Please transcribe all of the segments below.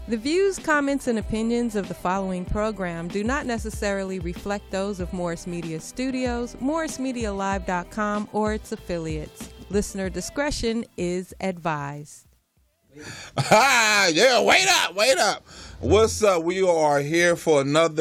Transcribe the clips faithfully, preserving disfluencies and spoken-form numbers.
The views, comments, and opinions of the following program do not necessarily reflect those of Morris Media Studios, Morris Media Live dot com, or its affiliates. Listener discretion is advised. Ah, yeah, wait up, wait up. What's up? We are here for another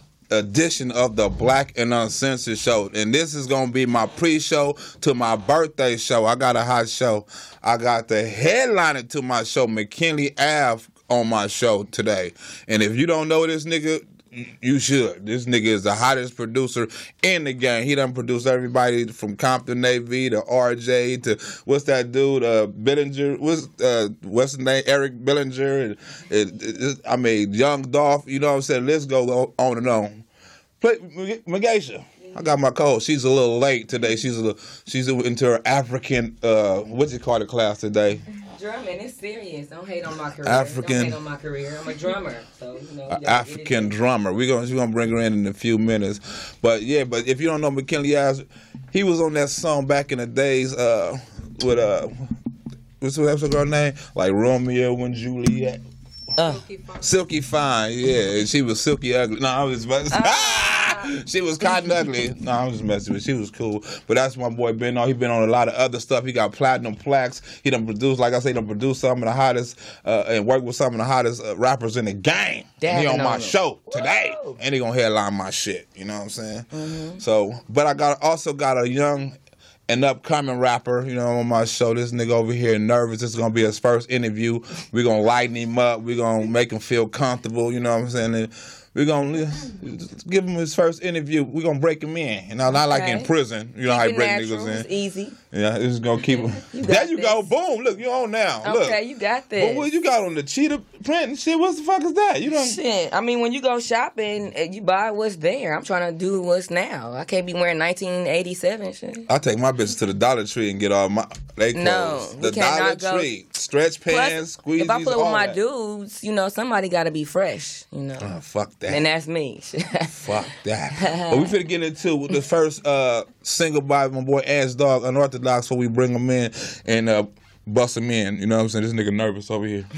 edition of the Black and Uncensored Show, and this is going to be my pre-show to my birthday show. I got a hot show. I got the headliner to my show, McKinley Ave, on my show today. And if you don't know this nigga, you should. This nigga is the hottest producer in the game. He done produced everybody from Compton A V to R J to what's that dude, uh, Bellinger, what's uh, what's his name, Eric Bellinger, and it, it, it, I mean Young Dolph. You know what I'm saying? Let's go on and on. Play Magasha. I got my code. She's a little late today. She's a little, she's into her African uh, what's it called, the class today. Drumming, it's serious. Don't hate on my career. African, Don't hate on my career. I'm a drummer, so you know. African drummer. We're gonna we're gonna bring her in in a few minutes, but yeah. But if you don't know McKinley Ave, he was on that song back in the days uh, with uh, what's that girl name? Like Romeo and Juliet. Uh, Silky Fine. Silky Fine, yeah. She was silky ugly. No, I was about to say, ah! She was cotton ugly. No, I was just messing with her. She was cool. But that's my boy Ben. He been on a lot of other stuff. He got platinum plaques. He done produced, like I say, he done produced some of the hottest uh, and worked with some of the hottest uh, rappers in the game. And he on my show today. Whoa. And he gonna headline my shit. You know what I'm saying? Mm-hmm. So, but I got also got a young an upcoming rapper, you know, on my show. This nigga over here nervous. This is going to be his first interview. We're going to lighten him up. We're going to make him feel comfortable, you know what I'm saying? And we're going to give him his first interview. We're going to break him in. You know, not okay. Like in prison. You know how you break niggas in. It's easy. Yeah, this is going to keep him. There you this. Go. Boom. Look, you on now. Okay, Look. You got this. But what you got on the cheetah print and shit? What the fuck is that? You don't. Shit. I mean, when you go shopping, you buy what's there. I'm trying to do what's now. I can't be wearing nineteen eighty-seven shit. I take my bitches to the Dollar Tree and get all my they clothes. No, the Dollar go. Tree, stretch pants, squeezies. If I put it with my that. dudes, you know, somebody got to be fresh. You know. Oh, fuck that. And that's me. Fuck that. But we finna get into the first uh, single by my boy Ass Dog, Unorthodox, before we bring him in and uh, bust him in. You know what I'm saying? This nigga nervous over here.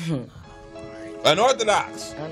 Unorthodox. Un-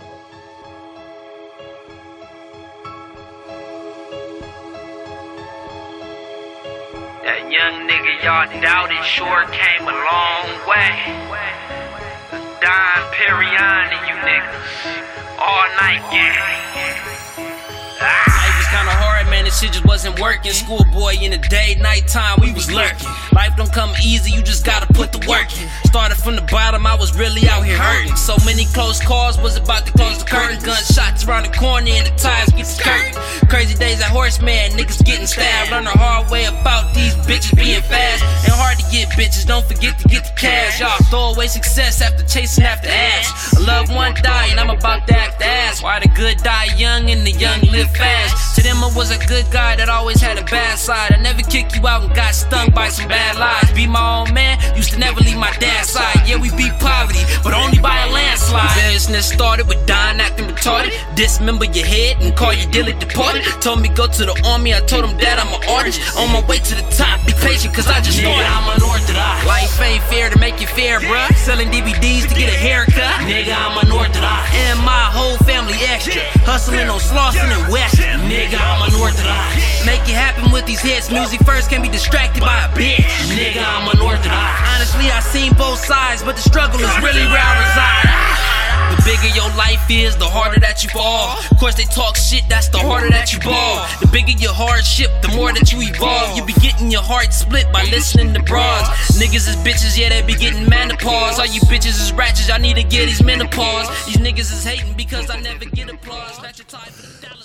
That young nigga y'all doubted sure came a long way. Don Perignon and you niggas. All night gang. Life was kinda hard, man, this shit just wasn't working. Schoolboy in the day, nighttime, we was lurking. Life don't come easy, you just gotta put the work in. Started from the bottom, I was really out here hurting. So many close calls, was about to close the curtain. Gunshots around the corner and the tires get skirted. Crazy days at Horseman, niggas getting stabbed. Learn the hard way about these bitches being fast. And hard to get bitches, don't forget to get the cash. Y'all throw away success after chasing after ass. A loved one died and I'm about to act the ass. Why the good die young and the young live fast? To them I was a good guy that always had a bad side. I never kicked you out and got stung by some bad lies. Be my own man, used to never leave my dad's side. Yeah, we beat poverty, but only by a landslide. Business started with Don acting retarded. Dismember your head and call your dealer deported. Told me go to the army, I told him that I'm an artist. On my way to the top, be patient cause I just started. Nigga, I'm unorthodox. Life ain't fair to make you fair, bruh. Selling D V Ds to get a haircut. Nigga, I'm unorthodox. And my whole family extra. Hustling on Slauson and Western. Nigga, I'm unorthodox. Make it happen with these hits. Music first can't be distracted by a bitch. Nigga, I'm unorthodox. Honestly, I seen both sides, but the struggle is really where I reside. The bigger your life is, the harder that you fall. Of course they talk shit, that's the harder that you ball. The bigger your hardship, the more that you evolve. You be getting your heart split by listening to broads. Niggas is bitches, yeah, they be getting menopause. All you bitches is ratchets, I need to get these menopause. These niggas is hating because I never get applause. That's your type of dollar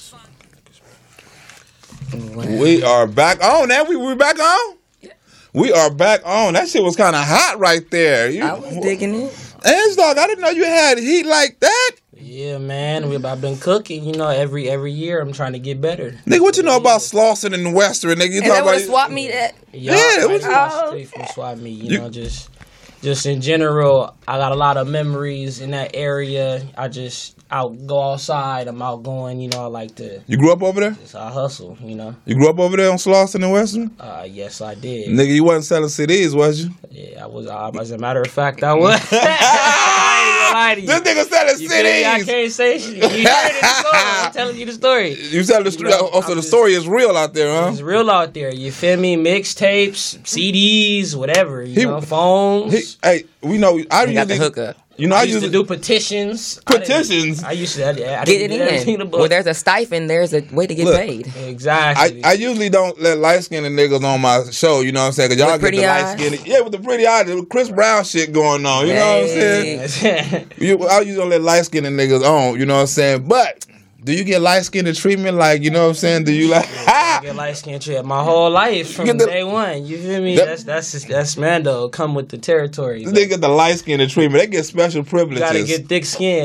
sign. We are back on now. We we back on? We are back on. That shit was kind of hot right there. You, I was digging it. Ass Dog, I didn't know you had heat like that. Yeah, man. We, I've been cooking, you know, every every year. I'm trying to get better. Nigga, what you know about Slauson and Western? Nigga, you and talking about swap meet at? Yeah, yeah right oh. Straight from swap meet. You, you know, just just in general, I got a lot of memories in that area. I just out go outside. I'm outgoing. You know, I like to. You grew up over there? Just, I hustle. You know. You grew up over there on Slauson and Western? Uh, yes, I did. Nigga, you wasn't selling C Ds, was you? Yeah, I was. Uh, as a matter of fact, I was. lie to you. This nigga selling You feel me? I C Ds. can't say shit. You heard it in the story. I'm telling you the story. You tell the story. know, Also, I'm the just- story is real out there, huh? It's real out there. You feel me? Mixtapes, C Ds, whatever. You He- know, phones. He, hey, we know. I You got the usually, hookup. you know, I I used to usually do petitions. petitions. I, I used to. I, I Get didn't it do everything in the in. book. Well, there's a stipend. There's a way to get Look, paid. Exactly. I, I usually don't let light skinned niggas on my show, you know what I'm saying? Because y'all With get the pretty light eyes? skinned. Yeah, with the pretty eyes, the Chris Brown shit going on, you know what I'm saying? Hey. You, I usually don't let light skinned niggas on, you know what I'm saying? But do you get light skinned treatment? Like, you know what I'm saying? Do you like, I get light skin trip my whole life from Get the- day one. You feel me? That- that's that's that's Mando. Come with the territory. they get the light skinned treatment? They get special You privileges. gotta get thick skin.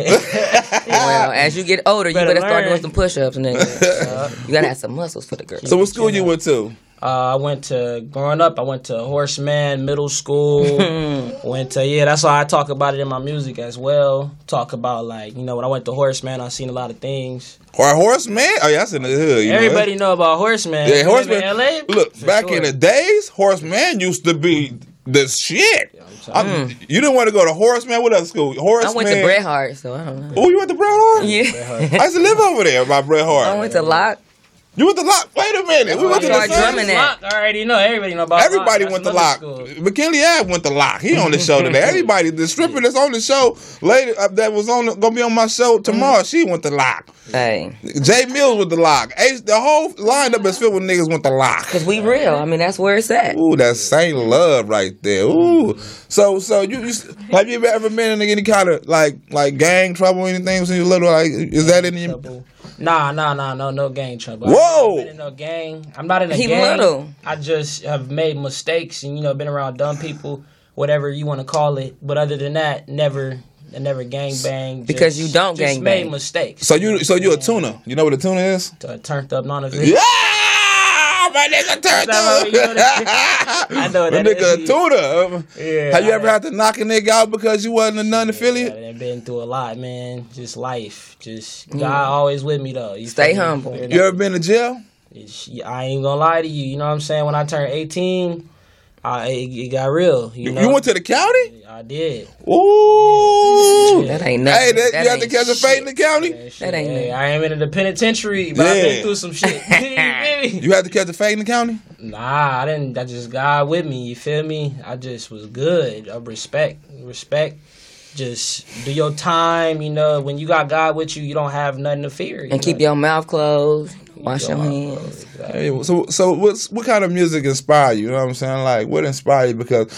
Well, as you get older, you Better better start learn. doing some push-ups, nigga. You gotta have some muscles for the girl. So what school you went to? Uh, I went to growing up. I went to Horseman Middle School. went to yeah. That's why I talk about it in my music as well. Talk about like you know when I went to Horseman, I seen a lot of things. Or Horseman? Oh, yeah, that's in the hood. You Everybody know, know about Horseman. Yeah, You live Horseman. in L A? Look, For back sure. in the days, Horseman used to be the shit. telling I'm- You didn't want to go to Horseman? What other school? Horseman. I went to Bret Hart, so I don't know. Oh, you went to Bret Hart? Yeah. I used to live over there by Bret Hart. I went to Locke. You went to Lock? Wait a minute. We where went to you the start same- drumming at. Lock, I already know. Everybody know about Everybody Lock. went to That's Lock. another school. McKinley Ave went to Lock. He on the show today. Everybody, the stripper that's on the show later uh, that was on the, gonna be on my show tomorrow. She went to Lock. Hey, Jay Mills with the Lock. Ace, the whole lineup is filled with niggas went to Lock. cause we real. I mean, that's where it's at. Ooh, that's Saint Love right there. Ooh. So, so you, you have you ever been in any kind of like like gang trouble or anything since you were little? Like, is that in your? Trouble. Nah, nah, nah, no, no gang trouble. Whoa! I'm not been in no gang. I'm not in a He gang. little. I just have made mistakes and you know been around dumb people, whatever you want to call it. But other than that, never, I never gang bang. Because you don't just gang made bang. mistakes. So you, so you a tuna? You know what a tuna is? Uh, turned up none of it. Yeah, my nigga turned That's how you know up. that- I know what My that nigga is. a tuna. Yeah, Have you I- ever had to knock a nigga out because you wasn't a non affiliate? I've been through a lot, man. Just life. Just God always with me though. You Stay feel me? humble. Fear You ever been to jail? It's- I ain't gonna lie to you. You know what I'm saying? When I turned eighteen, I, it, it got real. You, You, know? you went to the county? I did. Ooh. That ain't nothing. Hey, that, That you have to ain't catch a fate in the shit. county? That, shit, ain't hey, it. I ain't been in the penitentiary, but I've Yeah. been through some shit. You feel me? You had to catch a fate in the county? Nah, I didn't. I just God with me. You feel me? I just was good. I respect, respect. Just do your time. You know, when you got God with you, you don't have nothing to fear. You And keep know? your mouth closed. Wash your mouth hands. Hey, so, so what's what kind of music inspire you? You know what I'm saying? Like, what inspired you? Because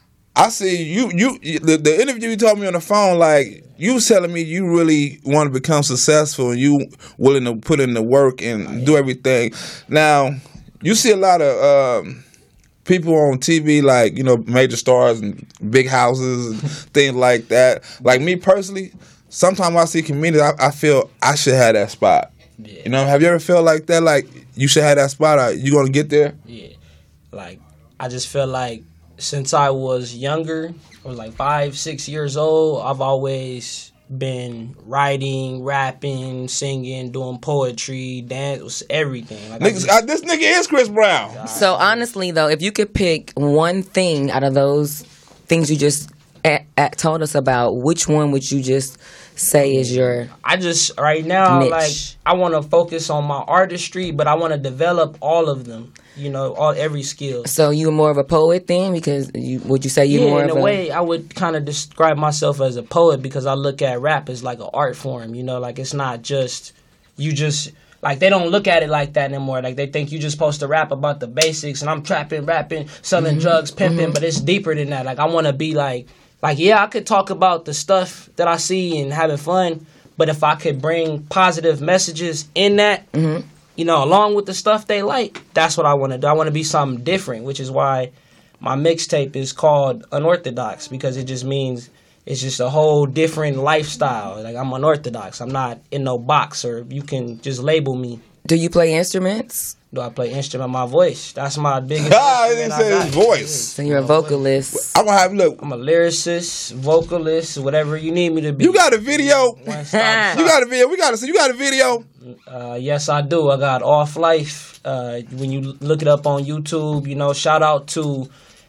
I see you, you, the, the interview you told me on the phone, like, you was telling me you really want to become successful and you willing to put in the work and do everything. Now, you see a lot of um, people on T V, like, you know, major stars and big houses and things like that. Like me personally, sometimes I see comedians, I, I feel I should have that spot. Yeah. You know, have you ever felt like that? Like you should have that spot. Are you gonna get there? Yeah. Like, I just feel like since I was younger, I was like five, six years old, I've always been writing, rapping, singing, doing poetry, dance, everything. Like, I Niggas, just- uh, this nigga is Chris Brown. So honestly, though, if you could pick one thing out of those things you just a- a- told us about, which one would you just say is your? I just right now Niche. like I want to focus on my artistry, but I want to develop all of them. You know, all every skill. So you more of a poet then, because you would you say you Yeah, more in of a a way, I would kind of describe myself as a poet because I look at rap as like an art form. You know, like it's not just you just like they don't look at it like that anymore. Like they think you just supposed to rap about the basics, and I'm trapping, rapping, selling Mm-hmm. drugs, pimping, but it's deeper than that. Like I want to be like, like yeah, I could talk about the stuff that I see and having fun, but if I could bring positive messages in that. Mm-hmm. You know, along with the stuff they like, that's what I want to do. I want to be something different, which is why my mixtape is called Unorthodox, because it just means it's just a whole different lifestyle. Like, I'm unorthodox. I'm not in no box, or you can just label me. Do you play instruments? Do I play instrument? My voice. That's my biggest Ah, I didn't instrument I say his got. voice. So you're a vocalist. I'm gonna have look. I'm a lyricist, vocalist, whatever you need me to be. You got a video. One stop You shop. got a video. We got to see. You got a video. Uh, yes, I do. I got Off Life. Uh, when you look it up on YouTube, you know, shout out to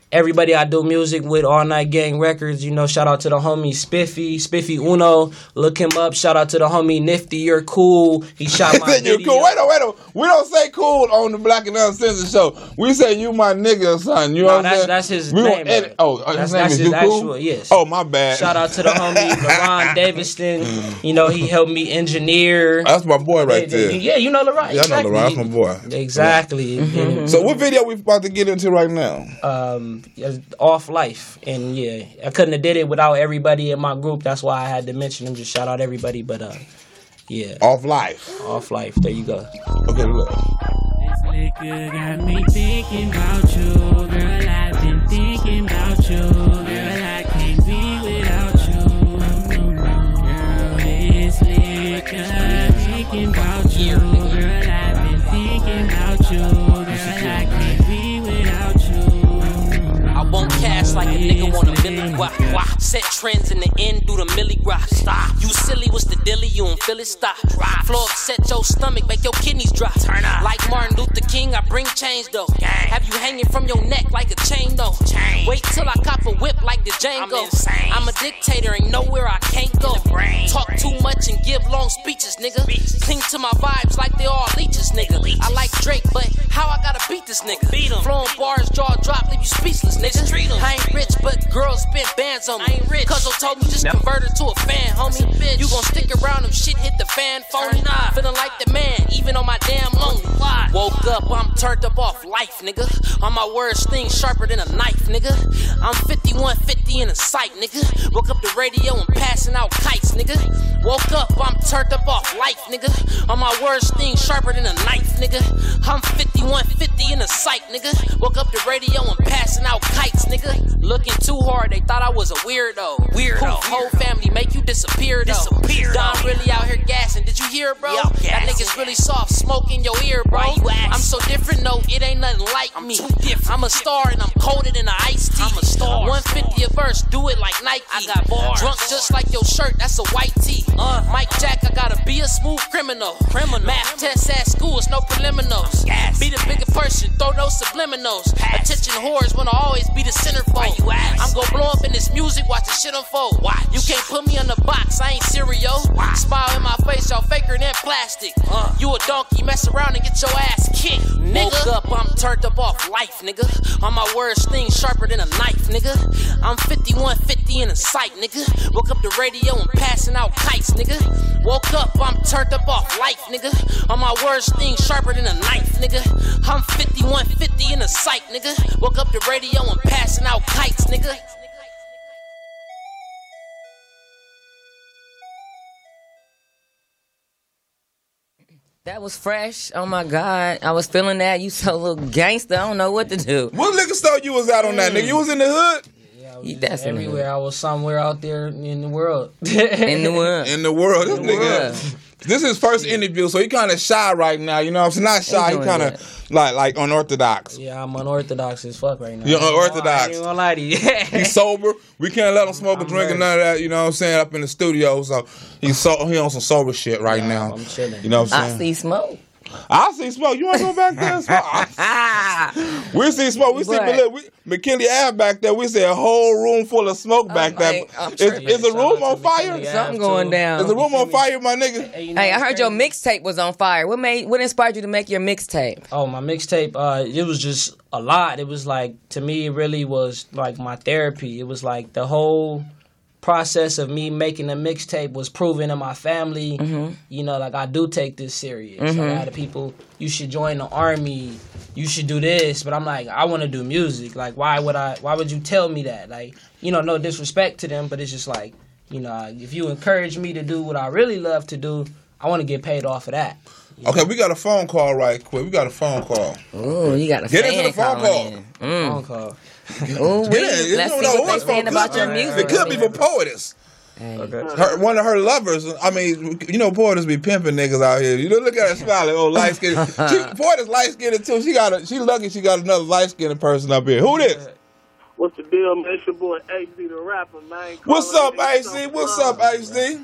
everybody I do music with, All Night Gang Records. You know, shout out to the homie Spiffy, Spiffy Uno. Look him up. Shout out to the homie Nifty. You're cool. He shot my You're video. cool. Wait a wait a We don't say cool on the Black and Uncensored show. We say you my nigga or something. You know No, what I'm that's, saying? that's his we name. Gonna edit. Right? Oh, that's, his name that's is his you actual, cool? yes. Oh, my bad. Shout out to the homie LaRon Daviston. You know, he helped me engineer. That's my boy right there. Yeah, you know LaRon. Yeah, exactly. I know LaRon. That's my boy. Exactly. Mm-hmm. So what video we about to get into right now? Um, Off Life, and yeah, I couldn't have did it without everybody in my group. That's why I had to mention them. Just shout out everybody, but uh, yeah. Off Life. Off Life. There you go. Okay, look. This liquor got me thinking about you, girl. I've been thinking about you, girl. I can't be without you, girl. This liquor thinking about you, girl. I've been thinking about you, girl. I can't be without you. I won't cash like a nigga want a milli guap. Set trends in the end, do the milli rock. Stop. You silly, what's the dilly? You don't feel it? Stop. Flow upset your stomach, make your kidneys drop. Turn up. Like Martin Luther King, I bring change though. Gang. Have you hanging from your neck like a chain though. Chain. Wait till I cop a whip like the Django. I'm, I'm a dictator, ain't nowhere I can't go. Talk too much and give long speeches, nigga. Speeches. Cling to my vibes like they all leeches, nigga. Leeches. I like Drake, but how I gotta beat this nigga? Beat him. Flowing bars, jaw drop, leave you speechless, nigga. Treat I ain't rich, but girls spend bands on me. I ain't rich. Cuzzo told me just no. convert her to a fan, homie. Bitch. You gon' stick around if shit hit the fan, phony. Feeling like the man, even on my damn lonely. Why? Woke up, I'm turned up off life, nigga. On my words, things sharper than a knife, nigga. I'm fifty-one fifty in a sight, nigga. Woke up the radio and passing out kites, nigga. Woke up, I'm turned up off life, nigga. On my words, things sharper than a knife, nigga. I'm fifty-one fifty in a sight, nigga. Woke up the radio and passing out kites, nigga. Looking too hard, they thought I was a weirdo. Weirdo. Poof, whole family make you disappear, though. Disappear. Don really out here gassing. Did you hear, bro? Yo, that nigga's really soft, smoke in your ear, bro. I'm so different, no, it ain't nothing like I'm me. Too different. I'm a star and I'm colder than an iced tea. I'm a star. one fifty a verse, do it like Nike. I got bars. Drunk just like your shirt, that's a white tee. Uh, Mike Jack, I gotta be a smooth criminal. Criminal. Math test at school, it's no preliminals. Yes. Be the bigger person, throw those subliminals. Pass. Attention whores wanna always be the centerfold. I'm gon' blow up in this music, watch the shit unfold. Watch. You can't put me on the box, I ain't cereal. Watch. Smile in my face, y'all faker than plastic. Uh. You a donkey, mess around and get your ass kicked, nigga. Woke up, I'm turned up off life, nigga. On my words, things sharper than a knife, nigga. I'm fifty-one fifty in a sight, nigga. Woke up the radio and passing out kites, nigga. Woke up, I'm turned up off life, nigga. On my words, things sharper than a knife, nigga. I'm fifty-one fifty in a sight, nigga. Woke up the radio and passing out kites, nigga. That was fresh. Oh my God. I was feeling that. You so little gangster. I don't know what to do. What liquor store you was out on that, nigga? You was in the hood? Yeah, I was That's in the everywhere. hood. I was somewhere out there in the world. In the world. In the world. This In the nigga. world. This is his first interview, so he kind of shy right now. You know what I'm saying? Not shy. He doing kind of like like unorthodox. Yeah, I'm unorthodox as fuck right now. You're unorthodox. I ain't gonna lie to you. He's sober. We can't let him smoke or I'm drink and ready. none of that. You know what I'm saying? Up in the studio, so he's so he on some sober shit right Yeah, now. I'm chilling. You know what I'm I saying? see smoke. I see smoke. You want to go back there and smoke? Ah. We see smoke. We see But- look, we, McKinley Ave back there. We see a whole room full of smoke back I'm there. like, I'm Is, tripping. is the Shout room out on to fire? McKinley Ave. Something going down. Is the room on fire, my nigga? Hey, you know Hey, I what's heard your crazy? mixtape was on fire. What made? What inspired you to make your mixtape? Oh, my mixtape, uh, it was just a lot. It was like, to me, it really was like my therapy. It was like the whole process of me making a mixtape was proving to my family, Mm-hmm. you know, like I do take this serious. A lot of people, you should join the army, you should do this, but I'm like, I want to do music. Like, why would I? Why would you tell me that? Like, you know, no disrespect to them, but it's just like, you know, if you encourage me to do what I really love to do, I want to get paid off of that. Okay, we got a phone call right quick. We got a phone call. Ooh, you got a Get fan into the phone calling call. in. Phone call. Ooh, we, Yeah, you let's don't see know what who they it's from. saying about your It music. could be for poetess. Her, one of her lovers. I mean, you know, poetess be pimping niggas out here. You know, look at her smiling. Oh, light skinned. She, poetess light skinned too. She got a. She lucky she got another light skinned person up here. Who this? What's the deal, man? It's your boy A C the rapper, man. What's Calling up, in A C? some What's love. up, A C?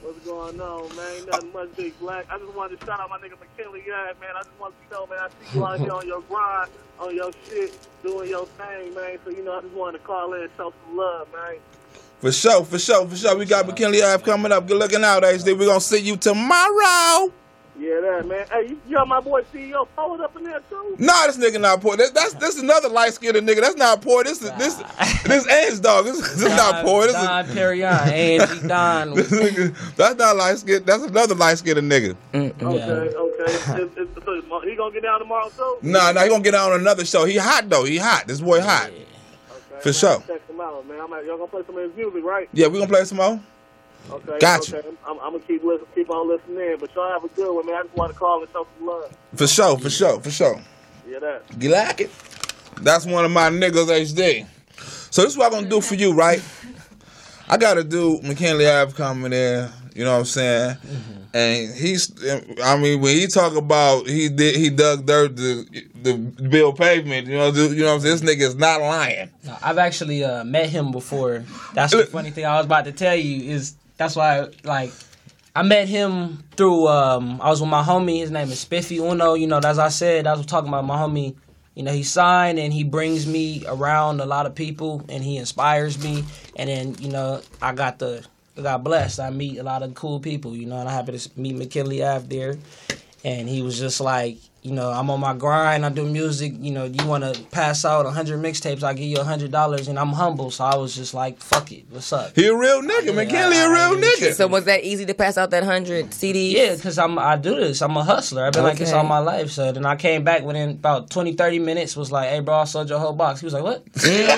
What's going on, man? Nothing much, Big Black. I just wanted to shout out my nigga McKinley. Yeah, man. I just want you to know, man, I see you out here on your grind, on your shit, doing your thing, man. So, you know, I just wanted to call in and show some love, man. For sure, for sure, for sure. We got McKinley Ave coming up. Good looking out, H D. We're going to see you tomorrow. Yeah, that, man. Hey, you, you got my boy C E O Poet up in there, too? Nah, this nigga not poor. That, that's this is another light-skinned nigga. That's not poor. This is this this Ange dog. This, this is not poor. This Don is Perignon, Angie Don. this nigga, that's not light-skinned. That's another light-skinned nigga. Okay, okay. Is, is, so he gonna get down tomorrow, too? Nah, nah, he gonna get on another show. He hot, though. He hot. This boy hot. Okay, For man, sure. Check him out, man. I'm at, y'all gonna play some of his music, right? Yeah, we gonna play some more? Okay, Gotcha. okay. I'm, I'm gonna keep listen, keep on listening in, but y'all have a good one, man. I just want to call and show some love. For sure, for sure, for sure. Yeah, that. You like it? That's one of my niggas, H D. So this is what I'm gonna do for you, right? I got a dude, McKinley Ave, coming in. You know what I'm saying? Mm-hmm. And he's, I mean, when he talk about he did, he dug dirt to the build pavement. You know, you know what I'm saying? This nigga is not lying. No, I've actually uh, met him before. That's the funny thing I was about to tell you is that's why like I met him through. Um, I was with my homie. His name is Spiffy Uno. You know, as I said, I was talking about my homie. You know, he signed and he brings me around a lot of people and he inspires me. And then, you know, I got the, I got blessed. I meet a lot of cool people, you know, and I happened to meet McKinley Ave there. And he was just like, you know, I'm on my grind. I do music. You know, you want to pass out one hundred mixtapes, I'll give you one hundred dollars. And I'm humble. So I was just like, fuck it. What's up? He a real nigga. Yeah, McKinley a real nigga. So was that easy to pass out that one hundred C Ds? Yeah, because I'm I do this. I'm a hustler. I've been okay. like this all my life. So then I came back within about twenty, thirty minutes, was like, hey, bro, I sold your whole box. He was like, what?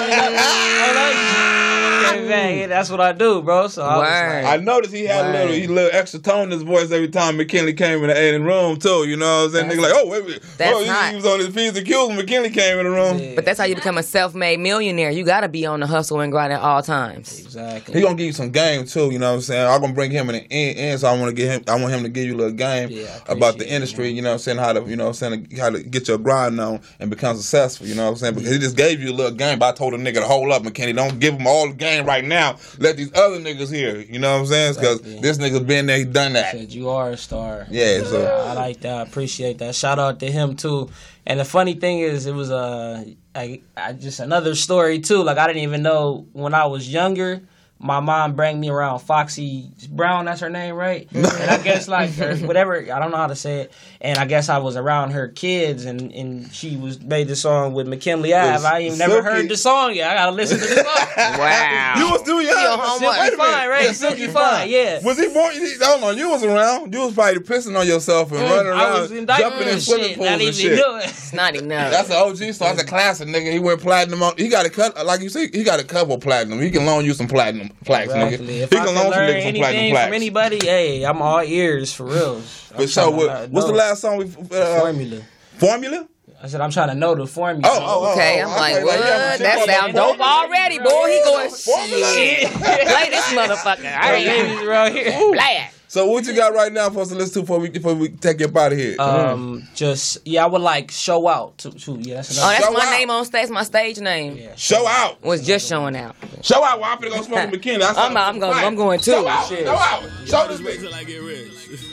Yeah, that's what I do, bro. So I, was like, I noticed he had Word. a little, he little extra tone in his voice every time McKinley came in the A and room too. You know what I'm saying? Nigga like, oh wait, wait. That's oh, he, hot. he was on his P's and Q's when McKinley came in the room. Yeah. But that's how you become a self-made millionaire. You got to be on the hustle and grind at all times. Exactly. He gonna give you some game too. You know what I'm saying? I'm gonna bring him in the end, end so I want to get him. I want him to give you a little game yeah, about the industry. You know what I'm saying? How to, you know what I'm saying? How to get your grind on and become successful. You know what I'm saying? Because he just gave you a little game. But I told the nigga to hold up, McKinney. Don't give him all the game right now. Let these other niggas here. You know what I'm saying? Because exactly. this nigga's been there. He done that. Said you are a star. Yeah. So yeah, I like that. I appreciate that. Shout out to him too. And the funny thing is, it was a uh, I, I just another story too. Like I didn't even know when I was younger. My mom brought me around Foxy Brown, that's her name, right? And I guess like or whatever, I don't know how to say it. And I guess I was around her kids, and, and she was made the song with McKinley Ave. I ain't never heard the song yet. I gotta listen to the song. Wow. You was doing your homework. Silky Fine, right? Yeah, Silky, Silky Fine, yeah. Was he born? Hold on, you was around. You was probably pissing on yourself and mm, running around, I was in jumping in swimming shit, pools and shit. It's not enough. That's an O G song. That's a classic, nigga. He went platinum on. He got a cut, like you see. He got a couple platinum. He can loan you some platinum plaques, exactly. nigga. If he I can can loan some learn niggas some platinum anything plaques. from anybody, hey, I'm all ears for real. But so, what, what's the last song we? Uh, Formula. Formula. I said I'm trying to know the formula. Oh, oh, oh okay. oh, I'm like, okay, what? like, That sounds dope already, boy. He going shit. Play this motherfucker. All right, babies around here. Play it. So what you got right now for us to listen to before we before we take you up out of here? Um, mm. just yeah, I would like Show Out too. too. Yeah, that's another. Oh, that's show my out. name on stage. My stage name. Yeah. Show Out was just showing out. Show Out. Well, I'm gonna go smoke with McKinley. I'm, I'm going. I'm going too. Show Out. Show Out. Show this bitch till I get rich.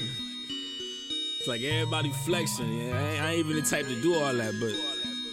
It's like everybody flexing. Yeah, I ain't, I ain't even the type to do all that, but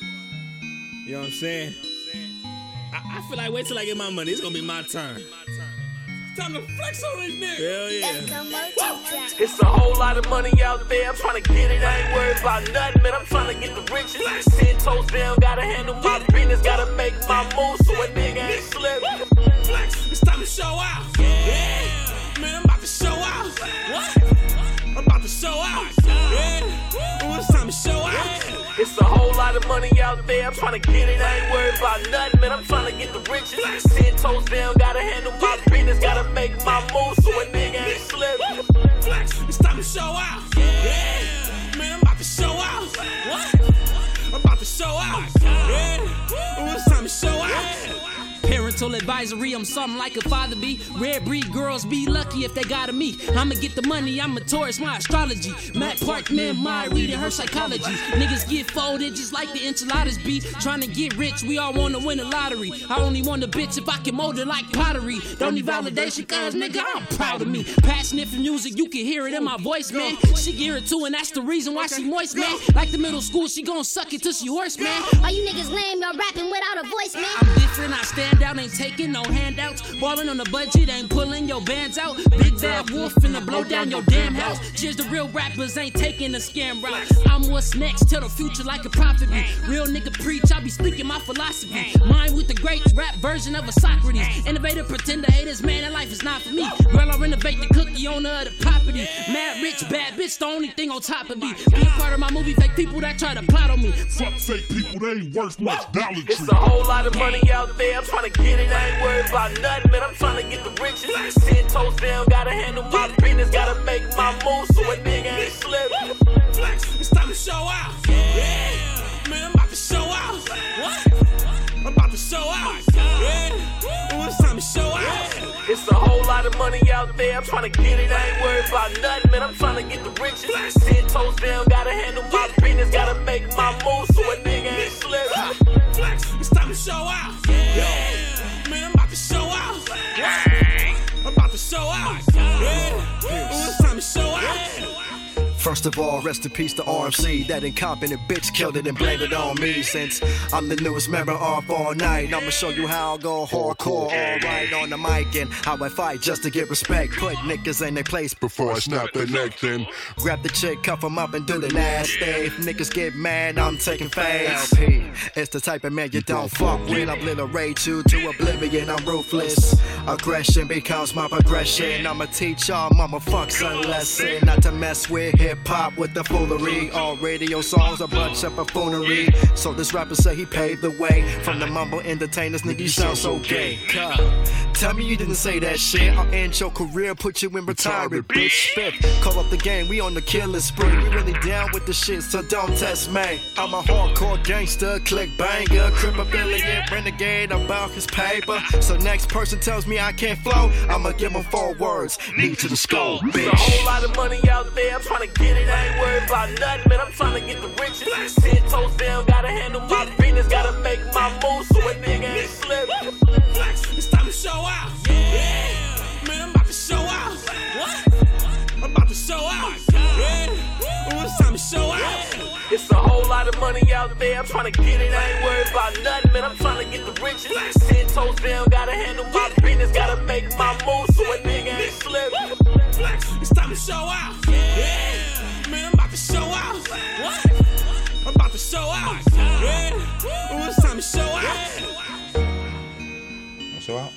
you know what I'm saying? I, I feel like wait till I get my money. It's gonna be my turn. Time to flex on this nigga. Hell yeah. It's a whole lot of money out there. I'm trying to get it. I ain't worried about nothing, man. I'm trying to get the riches. Ten toes down, gotta handle my business, gotta make my moves so a nigga ain't slip. Flex, it's time to show out. Yeah. Man, I'm about to show out. What? I'm about to show out. Yeah. It's time to show out. It's a whole lot of money out there. I'm trying to get it. I ain't worried about nothing, man. I'm trying to get the riches. Ten toes down, gotta handle my business, gotta make my moves so a nigga ain't slip. Flex, it's time to show out. Yeah. Man, I'm about to show out. What? I'm about to show out. Yeah. It's time to show out. Parent parental advisory. I'm something like a father be. Rare breed girls be lucky if they got me. I'ma get the money, I'm a Taurus, my astrology. Matt Parkman, my reading her psychology. Niggas get folded just like the enchiladas be. Trying to get rich, we all wanna win the lottery. I only want a bitch if I can mold it like pottery. Don't need validation, cause nigga, I'm proud of me. Passionate for music, you can hear it in my voice, man. She gear it too, and that's the reason why she moist, man. Like the middle school, she gon' suck it till she hoarse, man. All you niggas lame, y'all rapping without a voice, man. I'm different, I stand out, ain't taking no handouts. Ballin' on the budget, ain't pulling your bands out. Big bad wolf finna blow down your damn house. Cheers to real rappers, ain't taking the scam route. I'm what's next, tell the future like a prophet be. Real nigga preach, I be speaking my philosophy. Mine with the great rap version of a Socrates. Innovator, pretender, haters, man, that life is not for me. Girl, I renovate the cookie owner of the property. Mad rich, bad bitch, the only thing on top of me. Be a part of my movie, fake people that try to plot on me. Fuck fake people, they ain't worth much Dollar Tree. It's a whole lot of money out there, I'm trying to get it, I ain't worried about nothing, man, I'm trying to get the riches. Ten toes down, gotta handle my business, gotta make my move so a nigga ain't slipping. It's time to show out. Yeah, man, I'm about to show out. What? I'm about to show out. Yeah, it's time to show out. It's a whole lot of money out there, I'm trying to get it, I ain't worried about nothing, man, I'm trying to get the riches. Ten toes down, gotta handle my business, gotta make my move so a nigga ain't slipping. It's time to show out. Yeah, man, I'm about to show out. I'm about to show out. Yeah, it's time to show out. First of all, rest in peace to R M C. That incompetent bitch killed it and blamed it on me. Since I'm the newest member of All Night, I'ma show you how I go hardcore, alright on the mic, and how I fight just to get respect. Put niggas in their place before I snap their neck. Then grab the chick, cuff them up, and do the nasty. If niggas get mad, I'm taking face. L P, it's the type of man you don't fuck with. Obliterate you to oblivion. I'm ruthless. Aggression becomes my progression. I'ma teach y'all motherfucks a lesson not to mess with him. Hip-hop with the foolery. All radio songs a bunch of buffoonery. So this rapper say he paved the way. From the mumble entertainers, nigga, you sound so gay. Cut. Tell me you didn't say that shit. I'll end your career, put you in retirement, bitch. Fifth, call up the game, we on the killing spree. We really down with the shit, so don't test me. I'm a hardcore gangster, click banger, crip affiliate, renegade about his paper. So next person tells me I can't flow, I'ma give him four words. Knee to the skull, bitch. There's a whole lot of money out there, I'm trying to get it, I ain't worried about nothing, man, I'm trying to get the riches. Ten toes down, gotta handle my business, gotta make my move so a nigga ain't slipping. It's time to show out. Yeah, man, I'm about to show out. What? I'm about to show out. Yeah, it's time to show out. It's a whole lot of money out there, I'm trying to get it, I ain't worried about nothing, man, I'm trying to get the riches. Ten toes down, gotta handle my business, gotta make my move so a nigga ain't slipping. It's time to show out. Yeah, man, I'm about to show out. What? I'm about to show out. Yeah, it's time to show out. Show out?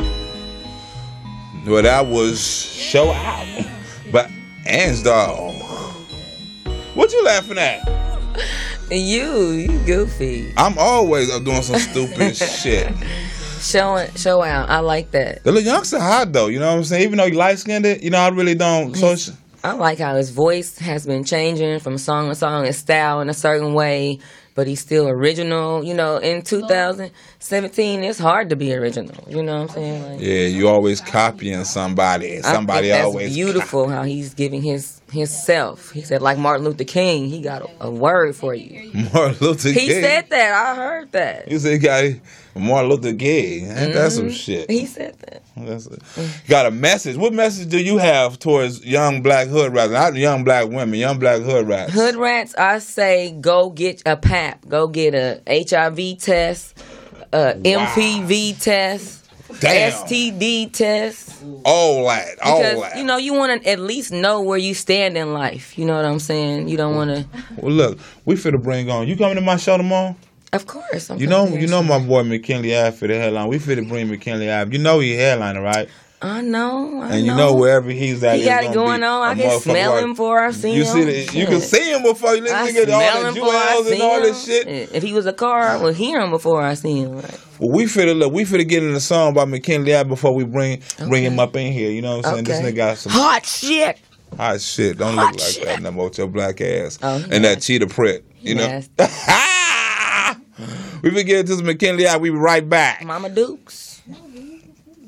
Well, that was Show Out. But Ansdall. What you laughing at? You, you goofy. I'm always up doing some stupid shit. Show, show out. I like that. The little youngster hot though, you know what I'm saying? Even though he light skinned it, you know, I really don't. So I like how his voice has been changing from song to song, his style in a certain way, but he's still original. You know, in two thousand seventeen, it's hard to be original. You know what I'm saying? Like, yeah, you always copying somebody. Somebody I think always. That's beautiful how he's giving his his self. He said, like Martin Luther King, he got a, a word for you. Martin Luther he King. He said that. I heard that. He said he got Martin Luther King. Ain't Mm-hmm. that some shit? He said that. That's a, got a message. What message do you have towards young black hood rats? Not young black women, young black hood rats. Hood rats, I say go get a P A P. Go get a H I V test, a wow. M P V test. Damn. S T D test. All that. All because, that. you know, you want to at least know where you stand in life. You know what I'm saying? You don't want to. Well, look, we finna bring on. You coming to my show tomorrow? Of course. I'm you know, you know my boy McKinley Ave for the headline. We finna bring McKinley Ave. You know he headliner, right? I know. I and you know. know wherever he's at, he got it going on. I can smell him before I've seen you him. See the, you can see him before you listen to all the jewels and all this shit. If he was a car, I would hear him before I see him. Right? Well, we finna look. We finna get in the song by McKinley Ave before we bring okay. bring him up in here. You know what I'm saying? Okay. This nigga got some hot shit. Hot shit. Don't hot look like shit. that no more with your black ass oh, and that cheetah print. You know. We finna get into this McKinley Ave. We be right back. Mama Dukes.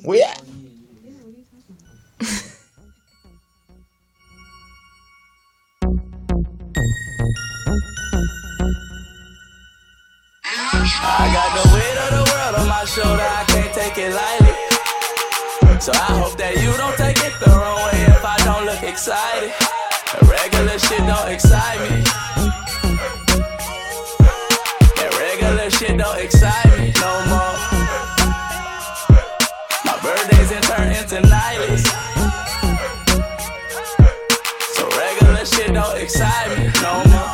Where at? I got the weight of the world on my shoulder, I can't take it lightly. So I hope that you don't take it the wrong way if I don't look excited. The regular shit don't excite me. That regular shit don't excite me no more. My birthdays and turn into nightlies. So regular shit don't excite me no more.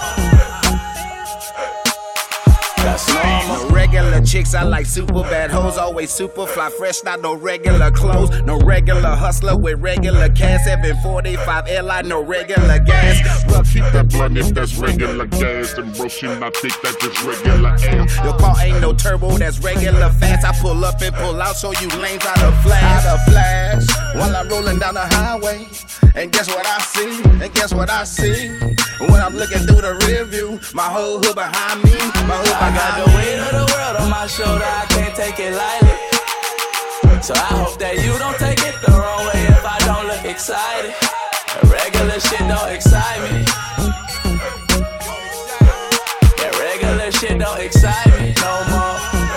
That's normal. Regular chicks, I like super bad hoes, always super fly, fresh, not no regular clothes. No regular hustler with regular cash. seven forty-five L I, no regular gas. Well, keep that blunt if that's regular gas. And bro, she not think that just regular ass. Your car ain't no turbo, that's regular fast. I pull up and pull out, so you lanes out of flash. Out of flash, while I'm rolling down the highway. And guess what I see? And guess what I see? When I'm looking through the rear view, my whole hood behind me. My hood I got the weight of the world on my shoulder, I can't take it lightly. So I hope that you don't take it the wrong way if I don't look excited. The regular shit don't excite me. That regular shit don't excite me no more.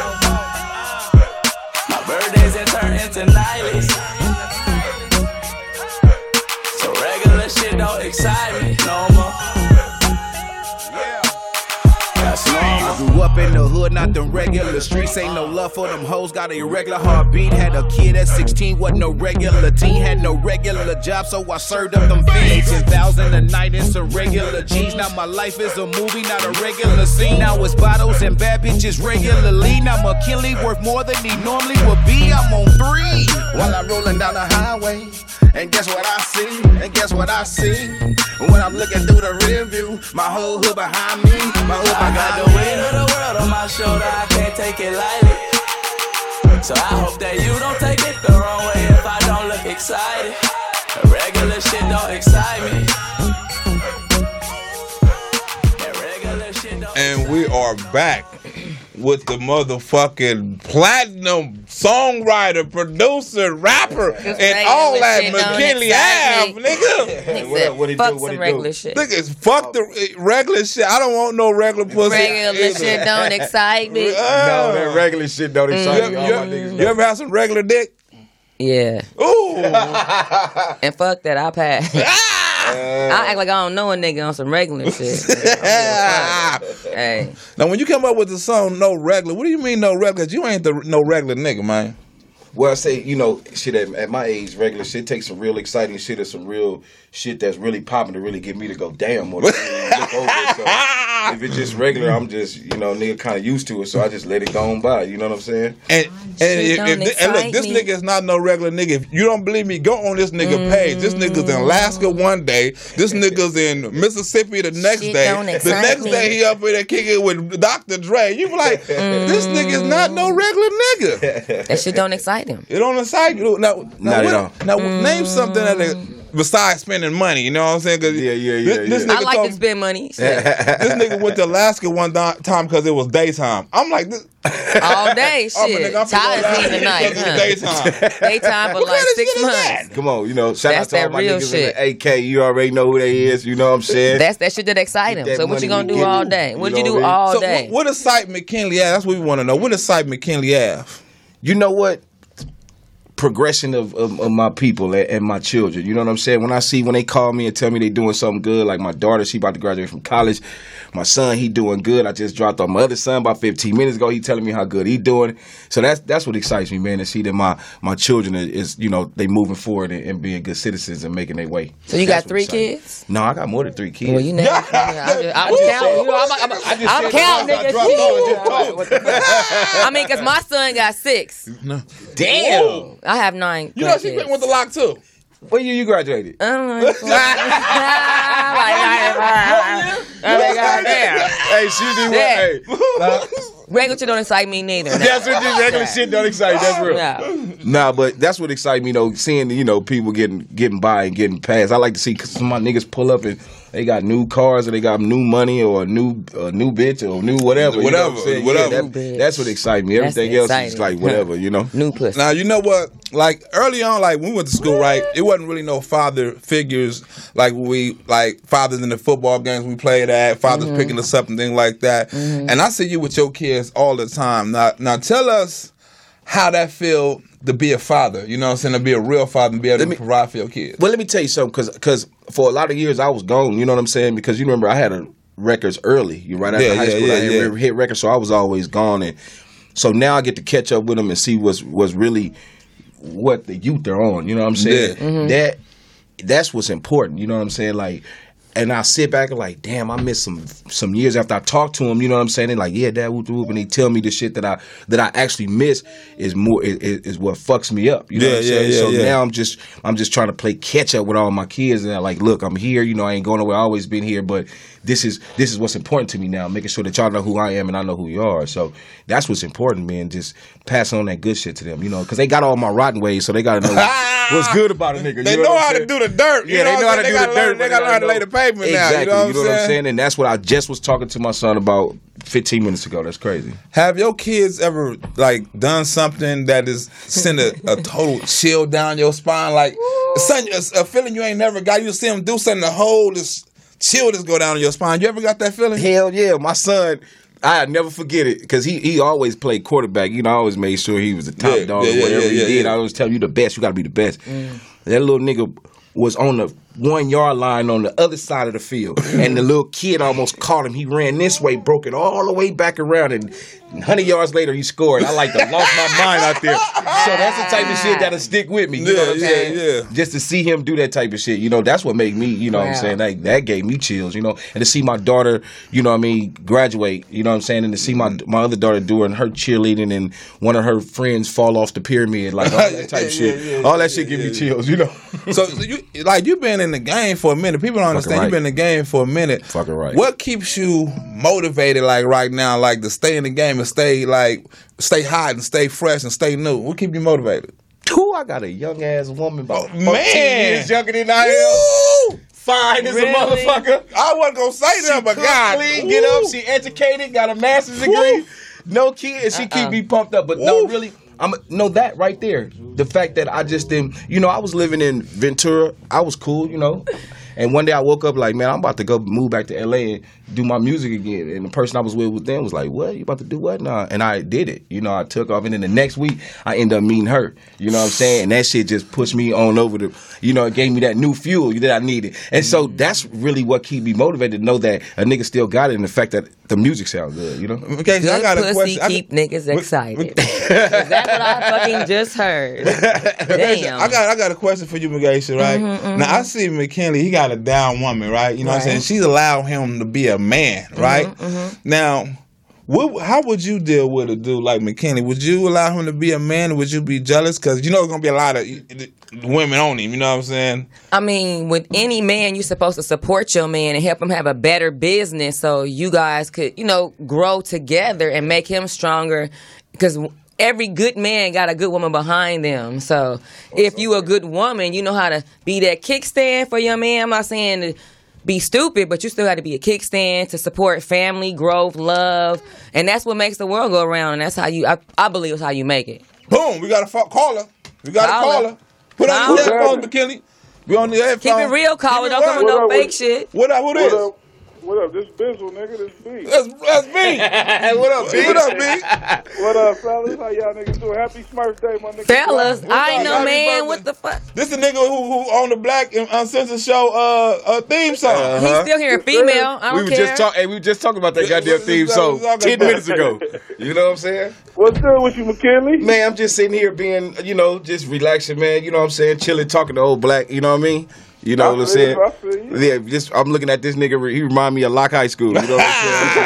My birthdays and turn into nightlies. So regular shit don't excite me no more. I grew up in the hood, not the regular streets. Ain't no love for them hoes, got a irregular heartbeat. Had a kid at sixteen, wasn't no regular teen. Had no regular job, so I served up them fiends. eighteen thousand a night in some regular G's. Now my life is a movie, not a regular scene. Now it's bottles and bad bitches regularly. Now McKinley worth more than he normally would be. I'm on three while I'm rolling down the highway. And guess what I see? And guess what I see? When I'm looking through the rear view, my whole hood behind me. My hood I behind got the weight of the world on my shoulder, I can't take it lightly. So I hope that you don't take it the wrong way if I don't look excited. The regular shit don't excite me. That regular shit don't And we are back with the motherfucking platinum songwriter, producer, rapper, and all that McKinley Ave, nigga. What up? What he fuck do? What some he regular do? Shit. Niggas, fuck the regular shit. I don't want no regular pussy. Regular shit don't excite me. Uh, no, that regular shit don't excite me. You, you, you ever have some regular dick? Yeah. Ooh. And fuck that, I pass. I act like I don't know a nigga on some regular shit. Hey. Now, when you come up with the song "No Regular," what do you mean "no regular"? You ain't the no regular nigga, man. Well, I say, you know, shit at, at my age, regular shit takes some real exciting shit or some real shit that's really popping to really get me to go damn or to really look over it. So if it's just regular, I'm just, you know, nigga kind of used to it, so I just let it go on by. You know what I'm saying? And and, if, if, and look, this me. nigga is not no regular nigga. If you don't believe me, go on this nigga mm. page. This nigga's in Alaska one day. This nigga's in Mississippi the next shit day. The next me. day he up there kicking with Doctor Dre. You be like, mm. this nigga is not no regular nigga. That shit don't excite him. It don't excite you. Now, now, what, now mm. name something that it, besides spending money. You know what I'm saying? Cause yeah, yeah, yeah. This, this yeah. nigga I like told, to spend money. This nigga went to Alaska one time because it was daytime. I'm like, this, all day shit. Oh, Tired of seeing the night. Huh? Daytime. Daytime for like six months. Come on, you know, shout That's out to all my niggas shit. in the A K. You already know who they is. You know what I'm saying? That's that shit that excite him. So what you gonna do all day? What you do all so day? What excite McKinley Ave? That's what we want to know. What excite McKinley Ave? You know what? Progression of, of, of my people and, and my children. You know what I'm saying? When I see, when they call me and tell me they doing something good, like my daughter, she about to graduate from college. My son, he doing good. I just dropped off my other son about fifteen minutes ago. He telling me how good he doing. So that's that's what excites me, man, to see that my, my children is, is, you know, they moving forward and, and being good citizens and making their way. So you that's got three kids? No, I got more than three kids. Well, you know, I'm just, I'm just counting. You know, I'm, I'm, I'm, I'm counting, nigga. I mean, because my son got six. No. Damn. Whoa. I have nine. You know, she went with the lock too. What year you graduated? I don't know. Hey, she did what? Hey. Regular shit don't excite me neither. No. That's what this regular shit don't excite you. That's real. No. Nah, but that's what excites me, though. Seeing you know people getting getting by and getting past. I like to see some of my niggas pull up and they got new cars or they got new money or a new a new bitch or new whatever. You know Whatever, what I'm saying? whatever. Yeah, that- that's what excites me. That's Everything else is exciting. like whatever, you know. New pussy. Now you know what? Like early on, like when we went to school, right? It wasn't really no father figures like we like fathers in the football games we played at, fathers Mhm. picking us up and things like that. Mhm. And I see you with your kids all the time. Now, now tell us how that feel to be a father. You know what I'm saying? To be a real father and be able to provide for your kids. Well, let me tell you something, because because for a lot of years I was gone. You know what I'm saying? Because you remember I had a records early. You right after Yeah, high yeah, school, yeah, I had yeah. re- hit records, so I was always gone. And so now I get to catch up with them and see what's what's really what the youth are on. You know what I'm saying? Yeah. Mhm. That that's what's important. You know what I'm saying? Like. And I sit back and like, damn, I missed some some years after I talked to him. You know what I'm saying? They're like, yeah, dad, whoop whoop, and they tell me the shit that I that I actually miss is more is, is what fucks me up. You know Yeah, what I'm yeah, saying? yeah, so yeah. now I'm just I'm just trying to play catch up with all my kids, and they're like, look, I'm here. You know, I ain't going nowhere. I always been here, but this is this is what's important to me now. Making sure that y'all know who I am and I know who you are. So that's what's important, man. Just passing on that good shit to them. You know, because they got all my rotten ways, so they got to know what's good about a nigga. They you know, know, what how I'm to saying? do the dirt. You Yeah, they know how to what I'm do saying? the gotta dirt. learn- They got to learn how to lay the pavement now. Exactly. You know what, you know I'm, what I'm saying? saying? And that's what I just was talking to my son about fifteen minutes ago. That's crazy. Have your kids ever like done something that is send a, a total chill down your spine? Like something, a, a feeling you ain't never got. You see them do something, the whole this chill just go down your spine. You ever got that feeling? Hell yeah, my son. I never forget it because he, he always played quarterback. You know, I always made sure he was the top Yeah, dog yeah, or yeah, whatever yeah, he yeah, did. yeah. I always tell him, you the best. You got to be the best. That little nigga was on the one yard line on the other side of the field, and the little kid almost caught him. He ran this way, broke it all the way back around, and one hundred yards later he scored. I like to lost my mind out there. So that's the type of shit that'll stick with me. You know Yeah, what I'm yeah, saying? yeah. Just to see him do that type of shit, you know, that's what made me, you know what I'm Wow. saying? That, that gave me chills, you know. And to see my daughter, you know what I mean, graduate, you know what I'm saying? And to see my my other daughter doing her cheerleading and one of her friends fall off the pyramid, like all that type Yeah, shit. yeah, yeah, all that yeah, shit give yeah. me chills, you know. So, so you like you've been in the game for a minute. People don't understand right. you've been in the game for a minute. Fucking right. What keeps you motivated like right now, like to stay in the game and stay like stay hot and stay fresh and stay new? What keep you motivated? Who I got a young ass woman about fourteen man. years younger than I am. Fine as Really? a motherfucker. I wasn't gonna say She that, but cook, God, clean, get up. She educated, got a master's degree. No kids. She Uh-uh. keep me pumped up. But no, really, I'm no that right there. The fact that I just didn't, you know, I was living in Ventura. I was cool, you know. And one day I woke up like, man, I'm about to go move back to L A and do my music again. And the person I was with with them was like, what? You about to do what? Nah. And I did it. You know, I took off. And then the next week, I ended up meeting her. You know what I'm saying? And that shit just pushed me on over the, you know, it gave me that new fuel that I needed. And so that's really what keep me motivated to know that a nigga still got it and the fact that the music sounds good, you know? Okay, so I Good got a pussy question. I- keep niggas excited. Is that what I fucking just heard? Damn. I got I got a question for you, Magasha, right? Mhm, mhm. Now I see McKinley, he got a down woman, right? You know what I'm Right. saying? She's allowed him to be a man, right? mhm. Now, what how would you deal with a dude like McKinley? Would you allow him to be a man or would you be jealous? Because you know there's gonna be a lot of women on him, you know what I'm saying? I mean, with any man, you're supposed to support your man and help him have a better business so you guys could, you know, grow together and make him stronger. Because every good man got a good woman behind them. So if you a good woman, you know how to be that kickstand for your man. I'm not saying to be stupid, but you still got to be a kickstand to support family, growth, love. And that's what makes the world go around. And that's how you, I, I believe, is how you make it. Boom, we got a fo- caller. We got Caller. a caller. Put on Caller. the headphones, McKinley. We on the headphones. Keep it real, caller. Keep it Don't come with real. no What up, fake what- shit. What up, who What this? up? What up? This Bizzle, nigga. This B. That's, that's me. what up, B? What up, B? What up, fellas? How y'all niggas doing? Happy Smurf Day, my nigga. Fellas, What's I ain't up? no Happy man. birthday. What the fuck? This the nigga who who on the Black and Uncensored Show uh, uh theme song. Uh-huh. He's still here, female. I we don't were care. just talking. Hey, we were just talking about that Yeah, goddamn what- theme what- song what was talking ten about? minutes ago. You know what I'm saying? What's good with you, McKinley? Man, I'm just sitting here being, you know, just relaxing, man. You know what I'm saying? Chilling, talking to old Black. You know what I mean? You know I what I'm feel saying? you, I feel you. Yeah, just I'm looking at this nigga. He remind me of Lock High School. You know what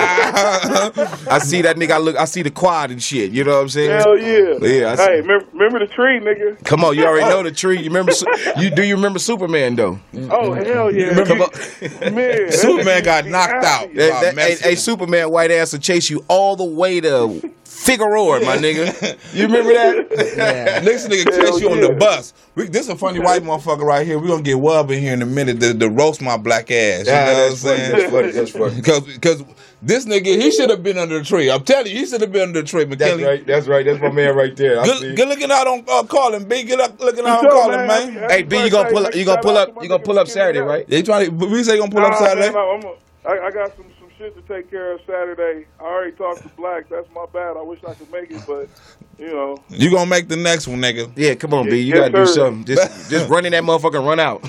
I'm saying? I see that nigga. I look. I see the quad and shit. You know what I'm saying? Hell yeah. Yeah. I see. Hey, remember, remember the tree, nigga? Come on, you already know the tree. You remember? Su- You do you remember Superman though? Oh, hell yeah. Come on. Man. Superman got knocked out. That- by that- hey, Mexico. hey, Superman white ass will chase you all the way to Figueroa, my nigga. You remember that? Yeah. Next nigga catch you on the bus. We, this is a funny white motherfucker right here. We gonna get Wub in here in a minute to, to roast my black ass. You Yeah, know that's what I'm funny, saying? that's funny, that's funny. Because because this nigga, he should have been under the tree. I'm telling you, he should have been under the tree. That's McKinley. right. That's right. That's my man right there. I see. Good, good looking out on uh, calling, B. Good luck looking out on sure, calling, man. man. Hey, B, you gonna pull up? You gonna pull up? You gonna pull up Saturday, right? Yeah, you trying to? We say you gonna pull up Nah, Saturday. man, I'm a, I, I got some, some shit to take care of Saturday. I already talked to Black. That's my bad. I wish I could make it, but, you know. You gonna make the next one, nigga. Yeah, come on, B. You Yes, gotta do sir. something. Just, just run in that motherfucker and run out.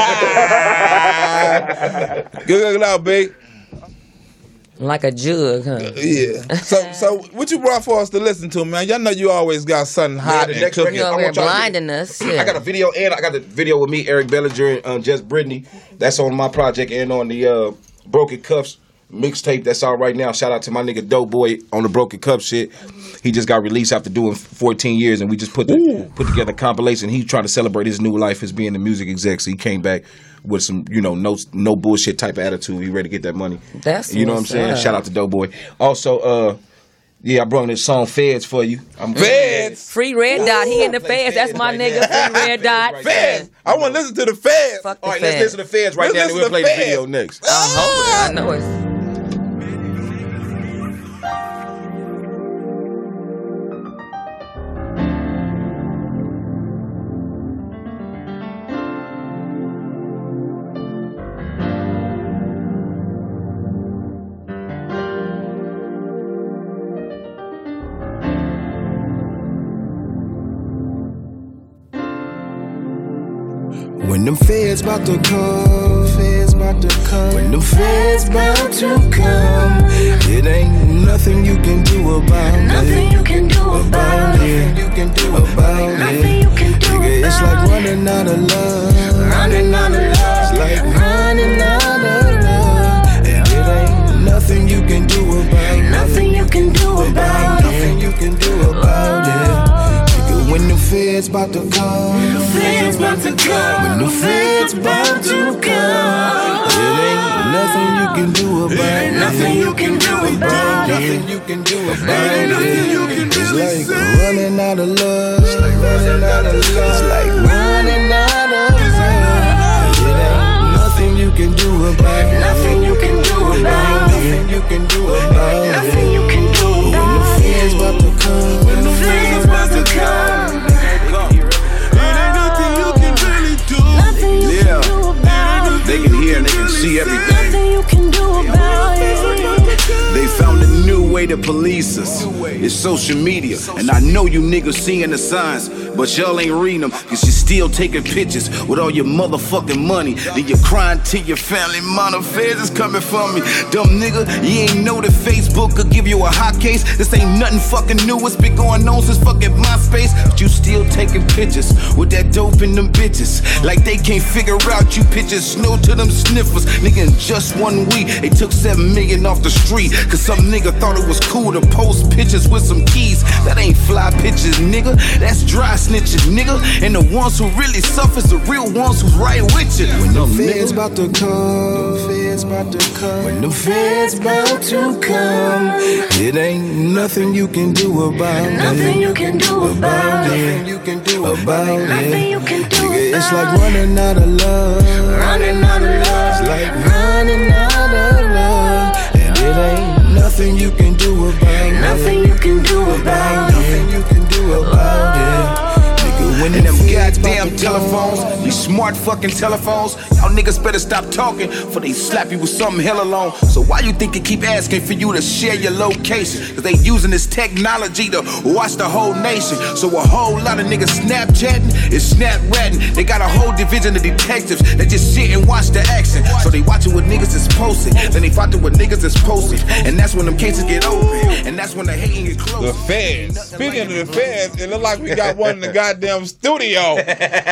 Good looking out, B. Like a jug, huh? Yeah. So, so what you brought for us to listen to, man? Y'all know you always got something hot the and next cooking. You over I here want y'all to- blinding us. I Yeah. got a video and I got the video with me, Eric Bellinger, and um, Jess Brittany. That's on my project and on the uh, Broken Cuffs mixtape that's out right now. Shout out to my nigga Doughboy on the Broken Cup shit. He just got released after doing fourteen years, and we just put the, put together a compilation. He's trying to celebrate his new life as being a music exec. So he came back with some, you know, no no bullshit type of attitude. He ready to get that money. That's you know what I'm what's saying. up. Shout out to Doughboy. Also, uh, yeah, I brought this song Feds for you. I'm Feds. Free Red Dot. He in the feds. That's my nigga. Free Red Dot. Feds. I want to listen to the Feds. Fuck the All right, let's feds. listen to Feds right Let's now, and we'll listen play to the Feds. video next. I hope it. I know it's. When them feds bout to come, feds bout to come. When them feds bout to come, it ain't nothing you can do about it. Nothing you can do about it. Nothing you can do about it. Nothing you can do Nigga, it's about like running out of love. Running out of love. It's like running out of love. And it ain't nothing you can do about it. Nothing you can do about it. Nothing you can do about it. Nigga, when the feds bout to come, The feds bout to come. when the feds bout to come, it ain't nothing you can do about it. Nothing you can do about it. Nothing you can do about it. It's like running out of love. It's like running out of love. It's like running out of love. It ain't nothing you can do about it. Nothing you can do about it. Nothing you can do about it. Nothing you can do When the about feds it. bout to come, when the Feds bout to come. nothing you can really do. Nothing you Yeah. can do about it. They can hear and they can see everything. Nothing you can do about it. They found a new way to police us. It's social media. And I know you niggas seeing the signs, but y'all ain't reading them. Cause you still taking pictures with all your motherfucking money. Then you're crying to your family. Mount of feds is coming for me. Dumb nigga, you ain't know that Facebook could give you a hot case. This ain't nothing fucking new. It's been going on since fucking MySpace. But you still taking pictures with that dope in them bitches. Like they can't figure out you pictures snow to them sniffers. Nigga, in just one week, they took seven million off the street. Cause some nigga thought it was cool to post pictures with some keys. That ain't fly pictures, nigga. That's dry snitches, nigga. And the ones who really suffers, the real ones who's right with you. When the feds bout to come, feds bout to come. When the feds bout to come, it ain't nothing you can do about it. Nothing you can do about it. Nothing you can do about it. Nothing you can do Nigga, it's about like running out of love. Running out of love. It's like running out of love. And it ain't nothing you can do about it. Nothing you can do about it. Nothing you can do about it. Nigga, when And them feds bout goddamn to telephones, come, these smart fucking telephones, y'all niggas better stop talking for they slap you with something hella long. So why you think they keep asking for you to share your location? Cause they using this technology to watch the whole nation. So a whole lot of niggas Snapchatting is snap ratting. They got a whole division of detectives that just sit and watch the action. So they watching what niggas is posting, then they fighting what niggas is posting. And that's when them cases get open, and that's when the hating get close. The feds. Speaking of the feds, it look like we got one in the goddamn studio. We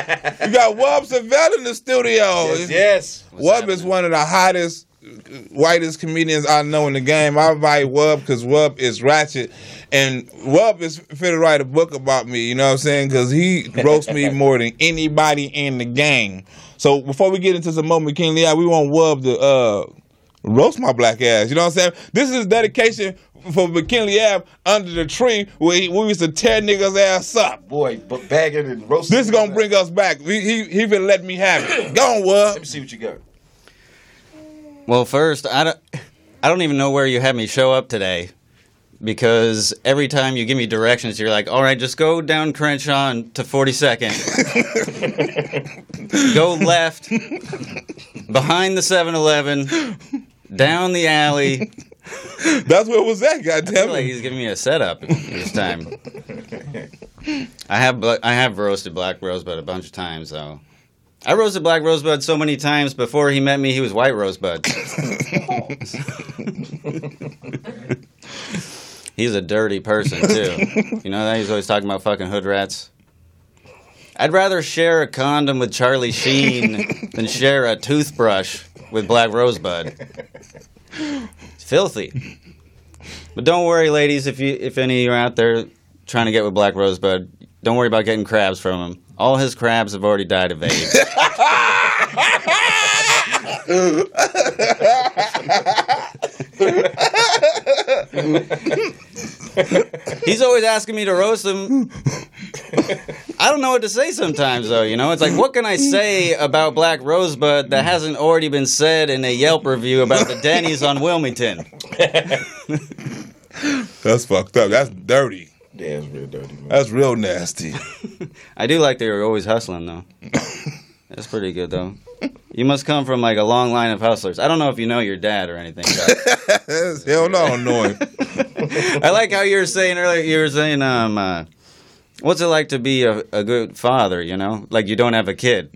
got Wub Savell in the studio. Yes, yes. Wub is one of the hottest, whitest comedians I know in the game. I invite Wub because Wub is ratchet. And Wub is fit to write a book about me, you know what I'm saying? Because he roasts me more than anybody in the game. So before we get into some more McKinley, we want Wub to uh, roast my black ass. You know what I'm saying? This is dedication for McKinley Ave under the tree where he, we used to tear niggas' ass up. Boy, but bagging and roasting. This is gonna bring us back. He he, he been letting me have it. Go on, Wub. Let me see what you got. Well, first, I don't, I don't even know where you had me show up today, because every time you give me directions, you're like, all right, just go down Crenshaw to forty-second. Go left, behind the seven eleven, down the alley. That's where it was at, goddamn. I feel like he's giving me a setup this time. I have I have roasted Black Rosebud a bunch of times, though. I roasted Black Rosebud so many times before he met me, he was White Rosebud. He's a dirty person, too. You know that? He's always talking about fucking hood rats. I'd rather share a condom with Charlie Sheen than share a toothbrush with Black Rosebud. It's filthy. But don't worry, ladies, if you if any of you are out there trying to get with Black Rosebud, don't worry about getting crabs from him. All his crabs have already died of AIDS. He's always asking me to roast him. I don't know what to say sometimes, though, you know? It's like, what can I say about Black Rosebud that hasn't already been said in a Yelp review about the Denny's on Wilmington? That's fucked up. That's dirty. Yeah, it's real dirty, man. That's real nasty. I do like they were always hustling, though. That's pretty good, though. You must come from, like, a long line of hustlers. I don't know if you know your dad or anything, but... Hell no, I don't know him. I like how you were saying earlier, you were saying, um, uh, what's it like to be a, a good father, you know? Like, you don't have a kid.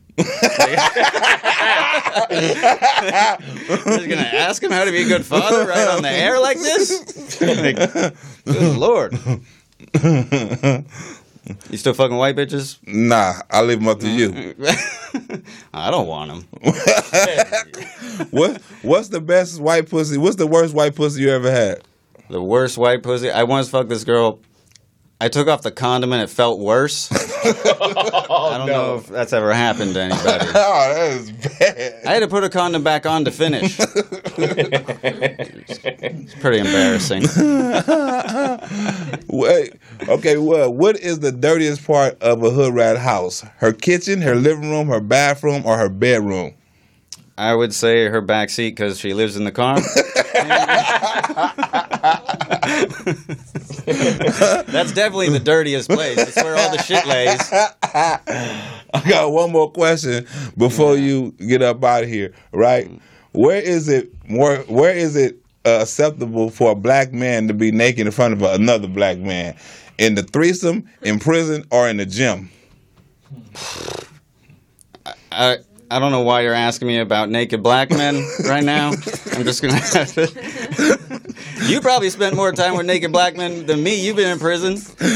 Just gonna ask him how to be a good father right on the air like this? Like, good Lord. You still fucking white bitches? Nah, I leave them up to you. I don't want them. what What's the best white pussy? What's the worst white pussy you ever had? The worst white pussy? I once fucked this girl. I took off the condom and it felt worse. I don't no. know if that's ever happened to anybody. Oh, that is bad. I had to put a condom back on to finish. It's, it's pretty embarrassing. Wait, okay, well, what is the dirtiest part of a hood rat house? Her kitchen, her living room, her bathroom, or her bedroom? I would say her back seat because she lives in the car. That's definitely the dirtiest place. That's where all the shit lays. I got one more question before you get up out of here. Right? Where is it more? Where is it uh, acceptable for a black man to be naked in front of another black man? In the threesome, in prison, or in the gym? I. I I don't know why you're asking me about naked black men right now. I'm just going to have to... You probably spent more time with naked black men than me. You've been in prison.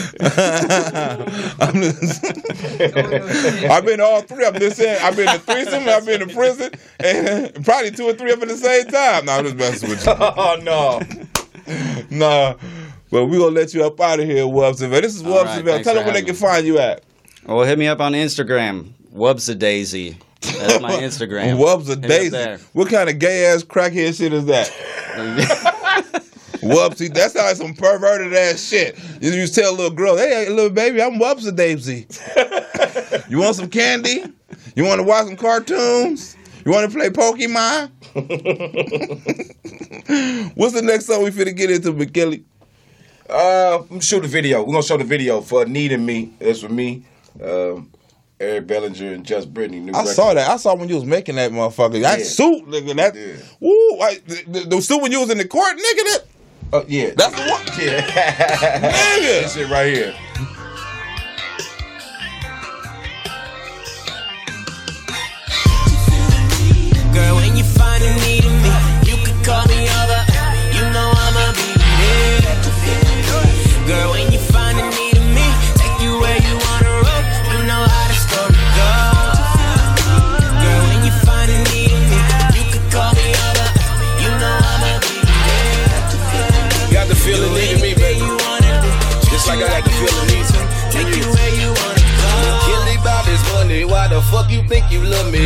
I'm just... I've been all three. I'm just saying, I've been in threesome, I've been in prison, and probably two or three of them at the same time. No, I'm just messing with you. Oh, no. No. Well, we're going to let you up out of here, Wubsaville. This is Wubsaville. Right, tell them where they can find you at. Well, hit me up on Instagram, Wubsadaisy. That's my Instagram. Wubsadaisy. What kind of gay ass crackhead shit is that? Wubsy. That sounds like some perverted ass shit. You, you tell a little girl, hey, little baby, I'm Wubsadaisy. You want some candy? You want to watch some cartoons? You want to play Pokemon? What's the next song we finna get into, McKinley? Uh, shoot a video. We're gonna show the video for Needing Me. That's for me. Um, Eric Bellinger and Just Brittany. New I record. saw that. I saw when you was making that motherfucker. That Yeah. suit, nigga. That, Yeah. woo, like, the, the, the suit when you was in the court, nigga. That, uh, yeah. That's the one. Yeah. Nigga. This shit right here. Girl, when you find a need in me, you can call me over. You know I'ma be there. Girl, when you find a need in me, take you where you wanna roll. You know how the story goes. Girl, when you find a need in me, you can call me over. You know I'ma be there. Got the feeling needing me, baby. Just like I got the feeling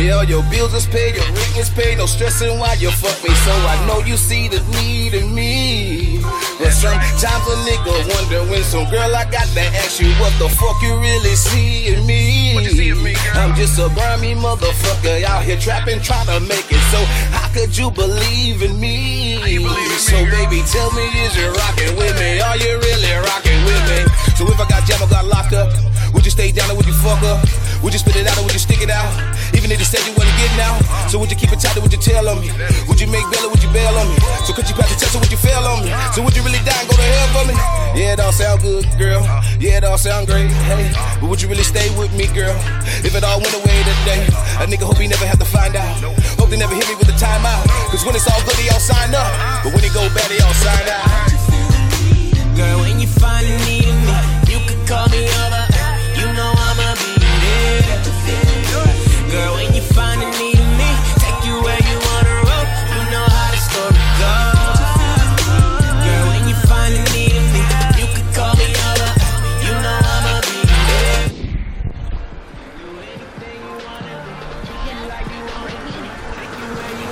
Yeah, all your bills is paid, your rent is paid, no stressing why you fuck me. So I know you see the need in me. But sometimes a nigga wonder when some girl I got to ask you what the fuck you really see in me. What you see in me, girl? I'm just a grimy motherfucker out here trapping, trying to make it. So how could you believe in me? You believe in so me, baby, tell me, is you rocking with me? Are you really rocking with me? So if I got jammed or got locked up, would you stay down or would you fuck up? Would you spit it out or would you stick it out? Even if you said you wasn't getting out, so would you keep it tight or would you tell on me? Would you make bail or would you bail on me? So could you pass the test or would you fail on me? So would you really die and go to hell for me? Yeah, it all sound good, girl. Yeah, it all sound great, hey. But would you really stay with me, girl? If it all went away today, a nigga hope he never have to find out. Hope they never hit me with a timeout. Cause when it's all good, they all sign up. But when it go bad, they all sign out. Girl, when you finally need me, you can call me over. You know I'ma be there. Girl, when you finally need me, take you where you wanna roll. You know how the story goes. Girl, when you finally need me, you can call me over. You know I'ma be there. Do anything you wanna do, treat you like you want me, take you where you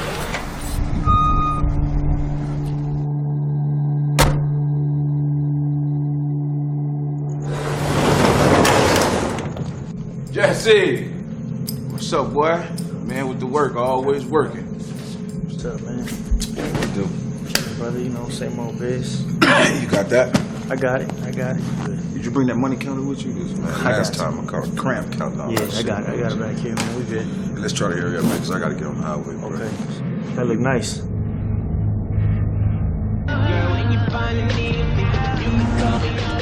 Jesse, what's up, boy? Man, with the work, always working. What's up, man? What you do? Brother, you know, same old biz. You got that? I got it. I got it. Good. Did you bring that money counter with you? This man, I last got time I caught a cramp counting all Yeah, that I shit. got it. I got it back here, man. We good. Let's try to hurry up, man, because I got to get on the highway, bro. Okay. That look nice. Girl, when you finally need me, you can call me over.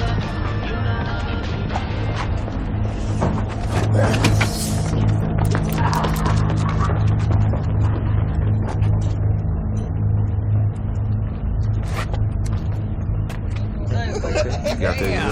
You got that?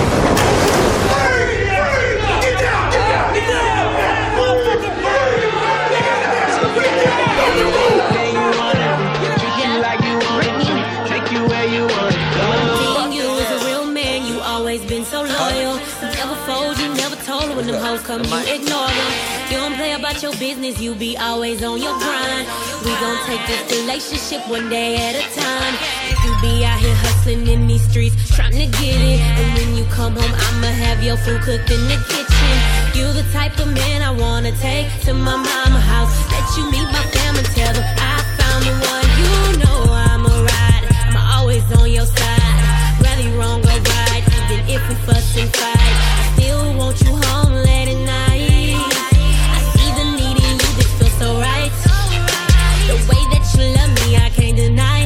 So loyal, never fold, you never told when them hoes come, you ignore them. You don't play about your business, you be always on your grind. We gon' take this relationship one day at a time. You be out here hustling in these streets, trying to get it. And when you come home, I'ma have your food cooked in the kitchen. You the type of man I wanna take to my mama house. Let you meet my family, tell them I found the one. You know I'm a ride, I'm always on your side. Rally wrong or right, even if we fuss and fight, I still want you home late at night. I see the need in you, this feels so right. The way that you love me, I can't deny.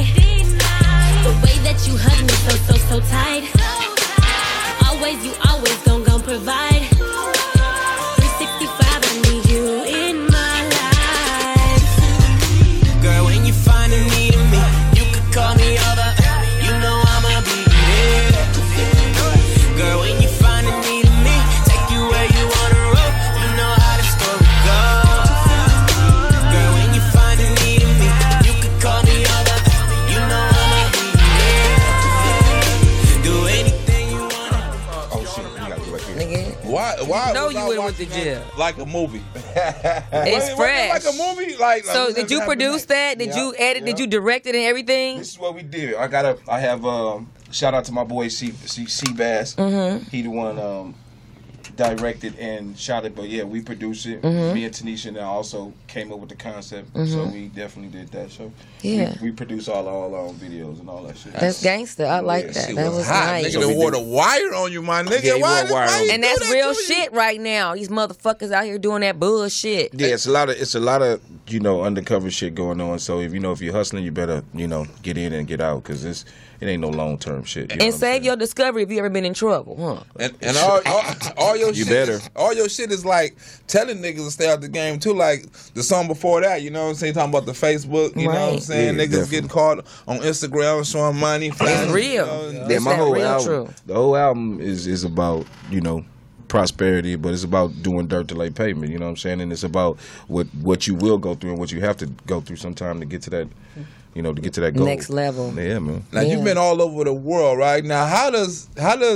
The way that you hug me so, so, so tight. Always, you always gon' gon' provide. three sixty-five, I need you in my life. Girl, when you finally need me, you can call me over. You know I'ma be there. Girl, when you finally need me, take you where you wanna roll. You know how the story goes. Girl, when you finally need me, you can call me over. You know I'ma be there. Do anything you wanna. Oh shit, you gotta go back here. Nigga. Why? Why? No, was you I went with the watching jail. that Like a movie. It's Wasn't it fresh. Like a movie. Like. So like, did you produce that? Did Yeah, you edit? yeah. Did you direct it and everything? This is what we did. I got a. I have um. Shout out to my boy C C, C Bass. Mhm. He the one um directed and shot it, but yeah, we produced it. Mhm. Me and Tanisha and I also came up with the concept, Mhm. so we definitely did that. So Yeah. we, we produce all all our own videos and all that shit. That's gangster. I like that. Shit That was was hot. nice. Nigga done wore the wire on you, my nigga. Yeah, he why, wore wire why on you And do that's that real to me? shit right now. These motherfuckers out here doing that bullshit. Yeah, it's a lot of it's a lot of you know undercover shit going on. So if you know if you're hustling, you better you know get in and get out because it's it ain't no long term shit. You know And what I'm save your discovery if you ever been in trouble, huh? And, and all, all, all your You shit, better. Is, all your shit is like telling niggas to stay out the game too. Like the song before that, you know what I'm saying? Talking about the Facebook, you know what I'm Right. saying? Yeah, niggas definitely. getting caught on Instagram showing money. It's real. Yeah, It's my that whole real album, true. the whole album is is about you know prosperity, but it's about doing dirt to lay pavement. You know what I'm saying? And it's about what what you will go through and what you have to go through sometime to get to that, you know, to get to that goal. Next level. Yeah, man. Now Yeah. you've been all over the world, right? Now how does how does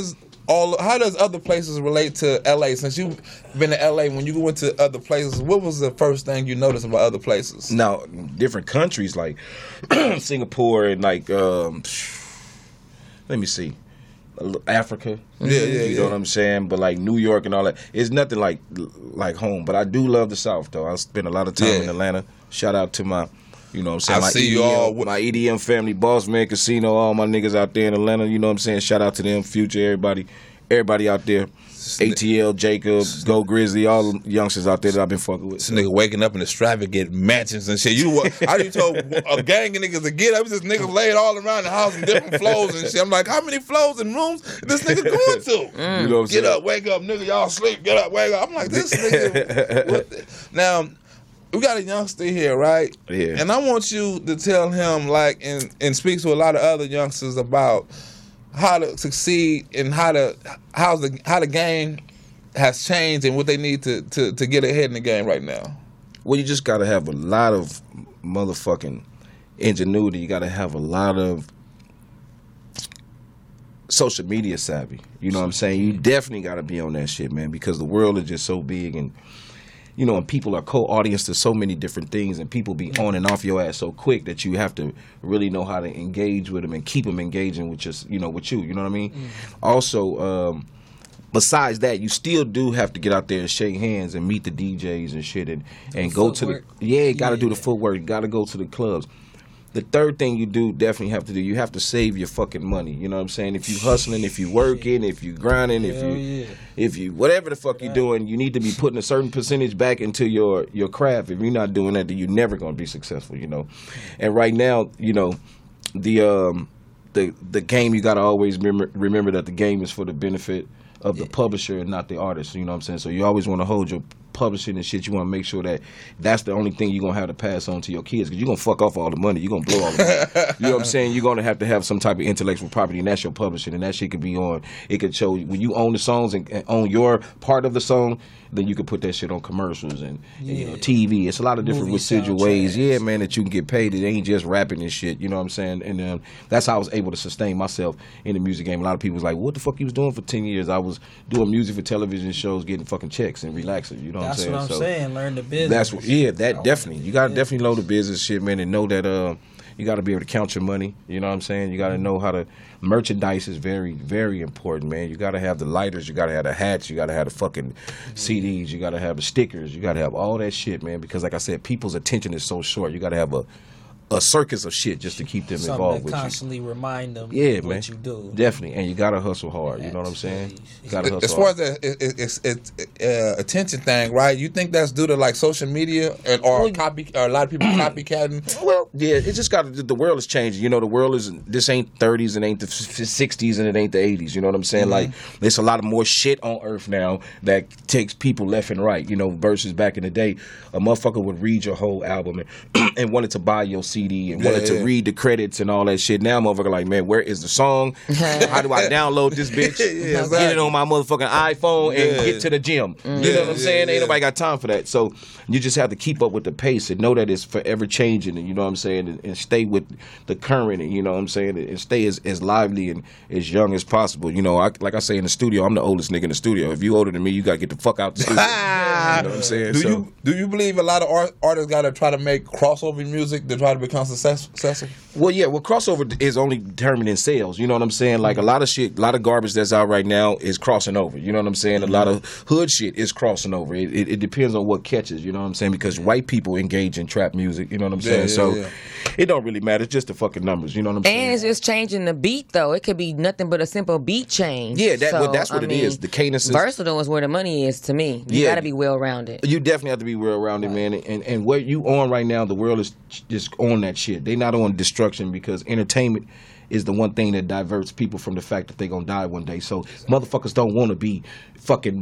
all how does other places relate to L A? Since you've been to L A, when you went to other places, what was the first thing you noticed about other places? Now, different countries like Singapore and like, um, let me see, Africa. Yeah, yeah, You yeah. know what I'm saying? But like New York and all that, it's nothing like like home. But I do love the South, though. I spent a lot of time Yeah. in Atlanta. Shout out to my, you know what I'm saying? I my see you E D M, all- my E D M family, Boss Man Casino, all my niggas out there in Atlanta. You know what I'm saying? Shout out to them, Future, everybody, everybody out there. A T L, Jacob, Go Grizzly, all the youngsters out there that I've been fucking with. This nigga waking up in the extravagant mansions and shit. You what? I just told a gang of niggas to get up. This niggas laid all around the house in different floors and shit. I'm like, how many floors and rooms this nigga going to? You know what I'm Get saying? up, wake up, nigga. Y'all sleep. Get up, wake up. I'm like, this nigga. What the? Now, we got a youngster here, right? Yeah. And I want you to tell him, like, and and speak to a lot of other youngsters about how to succeed and how to how the how the game has changed and what they need to, to, to get ahead in the game right now. Well, you just got to have a lot of motherfucking ingenuity. You got to have a lot of social media savvy. You know what I'm saying? You definitely got to be on that shit, man, because the world is just so big and, you know, and people are co-audience to so many different things and people be on and off your ass so quick that you have to really know how to engage with them and keep them engaging with just, you know, with you. You know what I mean? Mm. Also, um, besides that, you still do have to get out there and shake hands and meet the D Js and shit and, and go to the footwork. yeah, you got to do the footwork. You got to go to the clubs. The third thing you do definitely have to do, you have to save your fucking money. You know what I'm saying? If you hustling, if you working, if you grinding, if Hell you yeah. if you whatever the fuck you doing, you need to be putting a certain percentage back into your your craft. If you're not doing that, then you're never going to be successful, you know. And right now, you know, the um the the game, you got to always remember, remember that the game is for the benefit of the publisher and not the artist. You know what I'm saying? So you always want to hold your publishing and shit. You want to make sure that that's the only thing you're going to have to pass on to your kids, because you're going to fuck off all the money. You're going to blow all the money. You know what I'm saying? You're going to have to have some type of intellectual property, and that's your publishing, and that shit could be on. It could show when you own the songs and, and own your part of the song, then you could put that shit on commercials and, and, you know, T V. It's a lot of different Movie residual soundtracks. ways, yeah, man, that you can get paid. It ain't just rapping and shit. You know what I'm saying? And um, that's how I was able to sustain myself in the music game. A lot of people was like, "What the fuck you was doing for ten years?" I was doing music for television shows, getting fucking checks and relaxing. You know That's what I'm saying? what I'm So saying. Learn the business. that's what, yeah, that definitely. You gotta definitely know the business shit, man, and know that uh, you gotta be able to count your money. You know what I'm saying? You gotta know how to merchandise is very, very important, man. You gotta have the lighters, you gotta have the hats, you gotta have the fucking C Ds, you gotta have the stickers, you gotta have all that shit, man. Because like I said, people's attention is so short. You gotta have a a circus of shit just to keep them Something involved that with you. constantly remind them Yeah, what man. you do. Definitely, and you gotta hustle hard. You know what I'm saying? You gotta hustle As far hard. as the it, it, it's it's uh, attention thing, right? You think that's due to like social media and or copy or a lot of people copycatting? Well, yeah, it just got to, the world is changing. You know, the world is, this ain't thirties and ain't the sixties and it ain't the eighties. You know what I'm saying? Mhm. Like, there's a lot of more shit on earth now that takes people left and right, you know, versus back in the day, a motherfucker would read your whole album and, and wanted to buy your C D and Yeah, wanted to yeah. read the credits and all that shit. Now, motherfucker, like, man, where is the song? How do I download this bitch? Yeah, Get exactly. it on my motherfucking iPhone and Yeah. get to the gym. You Yeah, know what I'm yeah, saying? yeah. Ain't nobody got time for that. So you just have to keep up with the pace and know that it's forever changing, and you know what I'm saying, and, and stay with the current, and you know what I'm saying, and stay as, as lively and as young as possible. You know, I, like I say in the studio, I'm the oldest nigga in the studio. If you older than me, you gotta get the fuck out the studio. You know what I'm saying? Do So- you do you believe a lot of art, artists got to try to make crossover music to try to become success, successful? Well, yeah, well, crossover is only determined in sales. You know what I'm saying? Like, a lot of shit, a lot of garbage that's out right now is crossing over. You know what I'm saying? A lot of hood shit is crossing over. It, it, it depends on what catches, you know what I'm saying? Because white people engage in trap music, you know what I'm Yeah, saying? yeah, so yeah. it don't really matter. It's just the fucking numbers, you know what I'm saying? And it's just changing the beat, though. It could be nothing but a simple beat change. Yeah, that- well, So, that's what I it mean, is. The cadence is- versatile is where the money is to me. You Yeah. got to be well rounded. You definitely have to be well rounded, man. And and what you on right now, the world is just on that shit. They not on destruction, because entertainment is the one thing that diverts people from the fact that they gonna die one day. So motherfuckers don't want to be fucking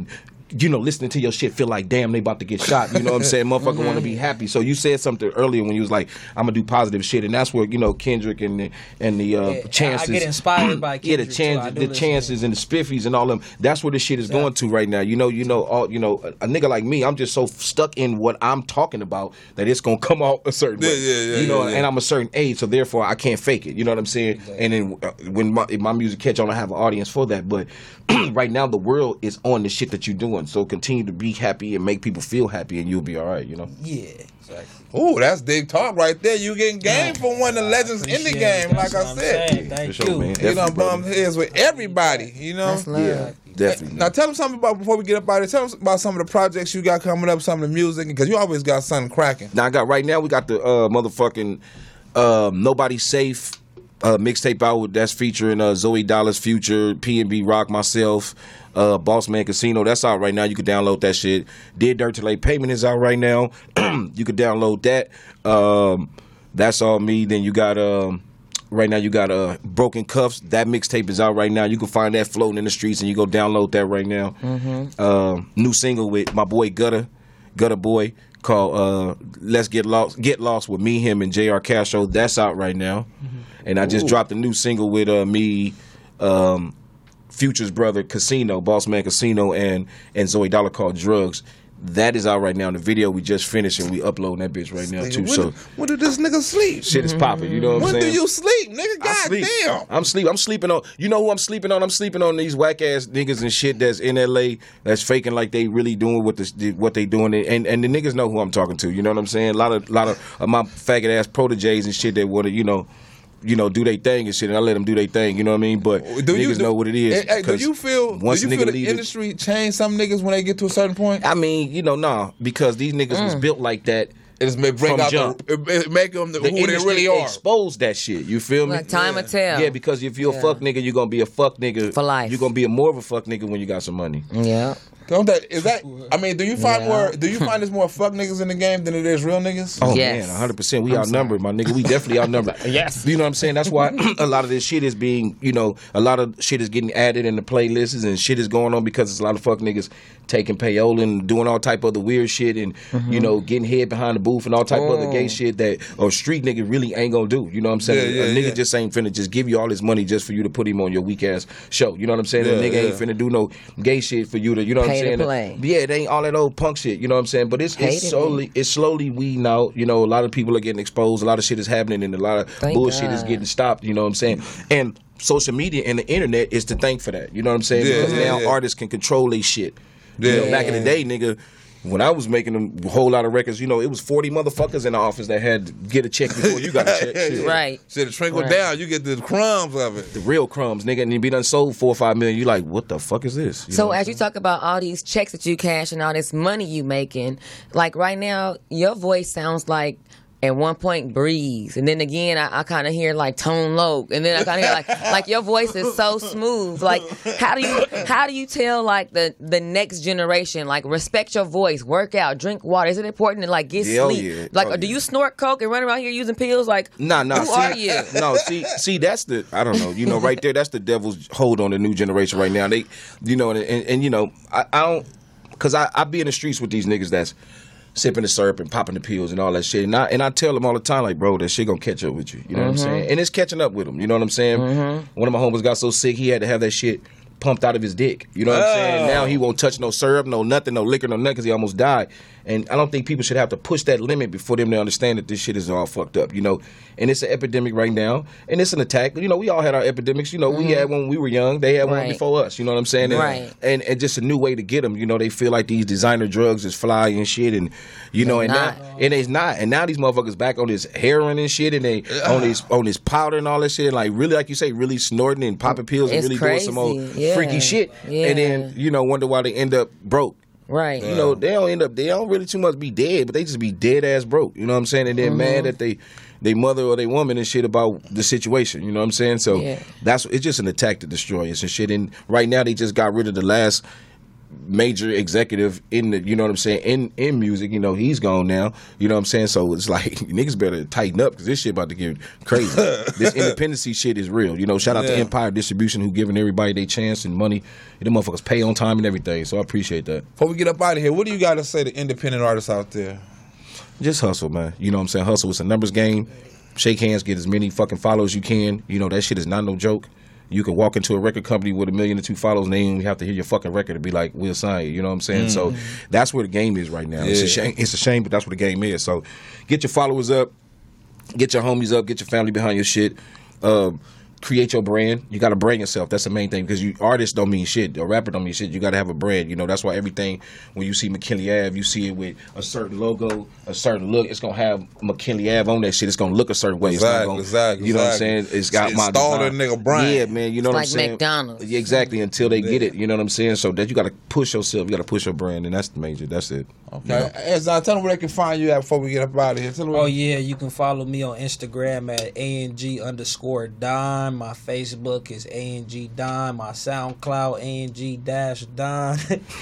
you know, listening to your shit feel like, damn, they about to get shot. You know what I'm saying? Motherfucker Mm-hmm. want to be happy. So you said something earlier when you was like, I'm gonna do positive shit, and that's where you know Kendrick and the and the uh, Yeah, chances. I get inspired by yeah, the Kendrick, too. I chances, do the listen. chances, and the spiffies and all them. That's where this shit is going to right now. You know, you know, all you know, a, a nigga like me, I'm just so stuck in what I'm talking about that it's gonna come out a certain Yeah, way. yeah, yeah, you know, yeah, yeah. and I'm a certain age, so therefore I can't fake it. You know what I'm saying? And then uh, when my, if my music catch on, I have an audience for that. But right now, the world is on the shit that you're doing. So continue to be happy and make people feel happy, and you'll be all right. You know? Yeah, exactly. Ooh, that's big talk right there. You getting game from one of the legends in the game, like I said. Thank For sure, you. man. You Definitely, know, brother. bum heads with everybody. You know. That's love. Yeah, definitely. Now tell them something about before we get up out of here. Tell us about some of the projects you got coming up, some of the music, because you always got something cracking. Now I got right now we got the uh, motherfucking um, Nobody Safe uh, mixtape out that's featuring uh, Zoe Dollars, Future, P N B Rock, myself, uh, Boss Man Casino. That's out right now. You can download that shit. Did Dirt to Late Payment is out right now. You can download that. Um, that's all me. Then you got um, right now you got uh, Broken Cuffs. That mixtape is out right now. You can find that floating in the streets, and you go download that right now. Mm-hmm. Um, new single with my boy Gutter, Gutter Boy, called uh, "Let's Get Lost." Get Lost with me, him, and J R Castro. That's out right now. And I just Ooh. dropped a new single with uh, me, um, Future's brother Casino, Boss Man Casino, and and Zoe Dollar called Drugs. That is out right now. The video we just finished, and we uploading that bitch right now too. When, So when did this nigga sleep? shit is popping. You know what When I'm do saying? you sleep, nigga? I God sleep. damn. I'm sleep. I'm sleeping on. You know who I'm sleeping on? I'm sleeping on these whack ass niggas and shit that's in L A that's faking like they really doing what this what they doing, and and the niggas know who I'm talking to. You know what I'm saying? A lot of lot of, of my faggot ass proteges and shit that want to you know. You know, do they thing and shit, and I let them do their thing. You know what I mean? But Do niggas you, do, know what it is. Hey, hey, do 'cause you feel? once do you nigga feel the leave it- industry change some niggas when they get to a certain point? I mean, you know, nah, because these niggas was built like that. It's bring from out jump. the, it, it make them the, The who they industry really are. expose that shit. You feel me? Like time will tell. Yeah, because if you're Yeah. a fuck nigga, you're gonna be a fuck nigga For life. You're gonna be a more of a fuck nigga when you got some money. Yeah. Don't that is that? I mean, do you find Yeah. more? Do you find there's more fuck niggas in the game than it is real niggas? Oh Yes. man, one hundred percent. We I'm outnumbered, my nigga. We definitely outnumbered. Yes. You know what I'm saying? That's why a lot of this shit is being, you know, a lot of shit is getting added in the playlists and shit is going on because it's a lot of fuck niggas taking payola and doing all type of the weird shit and, you know, getting head behind the booth and all type of other gay Oh. shit that a street nigga really ain't gonna do. You know what I'm saying? Yeah, yeah, a nigga yeah. just ain't finna just give you all this money just for you to put him on your weak ass show. You know what I'm saying? Yeah, a nigga ain't yeah. finna do no gay shit for you to, you know what Pay to I'm saying? play. Yeah, it ain't all that old punk shit. You know what I'm saying? But it's, Hate it's it, slowly it's slowly weeding out. You know, a lot of people are getting exposed. A lot of shit is happening, and a lot of Thank bullshit is God. getting stopped. You know what I'm saying? And social media and the internet is to thank for that. You know what I'm saying? Yeah, because yeah, now yeah. artists can control their shit. You Yeah. know, back in the day, nigga. When I was making a whole lot of records, you know, it was forty motherfuckers in the office that had to get a check before you got a check. Shit. Right. Shit, trickle Right. down. You get the crumbs of it. The real crumbs, nigga, and you be done sold four or five million. You like, what the fuck is this? You know So what I'm as you talk about all these checks that you cash and all this money you making, like right now, your voice sounds like at one point Breeze, and then again I, I kind of hear like Tone Loc, and then I kind of hear like like your voice is so smooth. Like how do you how do you tell like the the next generation like respect your voice, work out, drink water? Is it important to like get Yeah, oh, sleep? yeah. Like Oh, do yeah. you snort coke and run around here using pills? Like Nah, nah. who see, are you? No, see, see, that's the I don't know. You know, right there, that's the devil's hold on the new generation right now. They, you know, and and, and you know, I, I don't, cause I I be in the streets with these niggas that's sipping the syrup and popping the pills and all that shit. And I and I tell them all the time, like, bro, that shit gonna catch up with you. You know what I'm Mhm. saying? And it's catching up with them. You know what I'm saying? Mm-hmm. One of my homies got so sick he had to have that shit pumped out of his dick. You know what I'm saying? Oh. Now he won't touch no syrup, no nothing, no liquor, no nothing, because he almost died. And I don't think people should have to push that limit before them to understand that this shit is all fucked up, you know? And it's an epidemic right now, and it's an attack. You know, we all had our epidemics. You know, we had one when we were young. They had one Right. before us. You know what I'm saying? And, Right. and and just a new way to get them. You know, they feel like these designer drugs is fly and shit, and you know, They're and not. now and it's not. And now these motherfuckers back on this heroin and shit, and they on this on this powder and all that shit, and like really, like you say, really snorting and popping pills It's and really doing some old crazy. Yeah. freaky shit. Yeah. And then you know, wonder why they end up broke. Right. You know, they don't end up, they don't really too much be dead, but they just be dead ass broke. You know what I'm saying? And they're Mhm. mad that they, they mother or they woman and shit about the situation. You know what I'm saying? So Yeah. that's, it's just an attack to destroy us and shit. And right now they just got rid of the last major executive in the, you know what I'm saying, in in music. You know, he's gone now. You know what I'm saying? So it's like niggas better tighten up because this shit about to get crazy. This independency shit is real. You know, shout out Yeah. to Empire Distribution who giving everybody their chance and money. Them motherfuckers pay on time and everything. So I appreciate that. Before we get up out of here, what do you got to say to independent artists out there? Just hustle, man. You know what I'm saying? Hustle. It's a numbers game. Shake hands, get as many fucking follows you can. You know, that shit is not no joke. You can walk into a record company with a million or two followers and they don't even have to hear your fucking record to be like, we'll sign you. You know what I'm saying? Mm. So that's where the game is right now. It's a Yeah. shame. It's a shame, but that's where the game is. So get your followers up, get your homies up, get your family behind your shit. Um, create your brand. You got to brand yourself. That's the main thing because you artists don't mean shit. A rapper don't mean shit. You got to have a brand. You know, that's why everything, when you see McKinley Ave, you see it with a certain logo, a certain look. It's going to have McKinley Ave on that shit. It's going to look a certain way. It's not Exactly, gonna, exactly, You know exactly. what I'm saying? It's got It's my installed design. in nigga brand. Yeah, man. You know It's what like I'm saying? McDonald's. Yeah, exactly. Until they get it. You know what I'm saying? So that you got to push yourself. You got to push your brand, and that's the major. That's it. Okay. You know? Hey, Zon, tell them where they can find you at before we get up out of here. Tell them Oh yeah, you can follow me on Instagram at ang underscore Don. My Facebook is ang Don. My SoundCloud ang dash Don.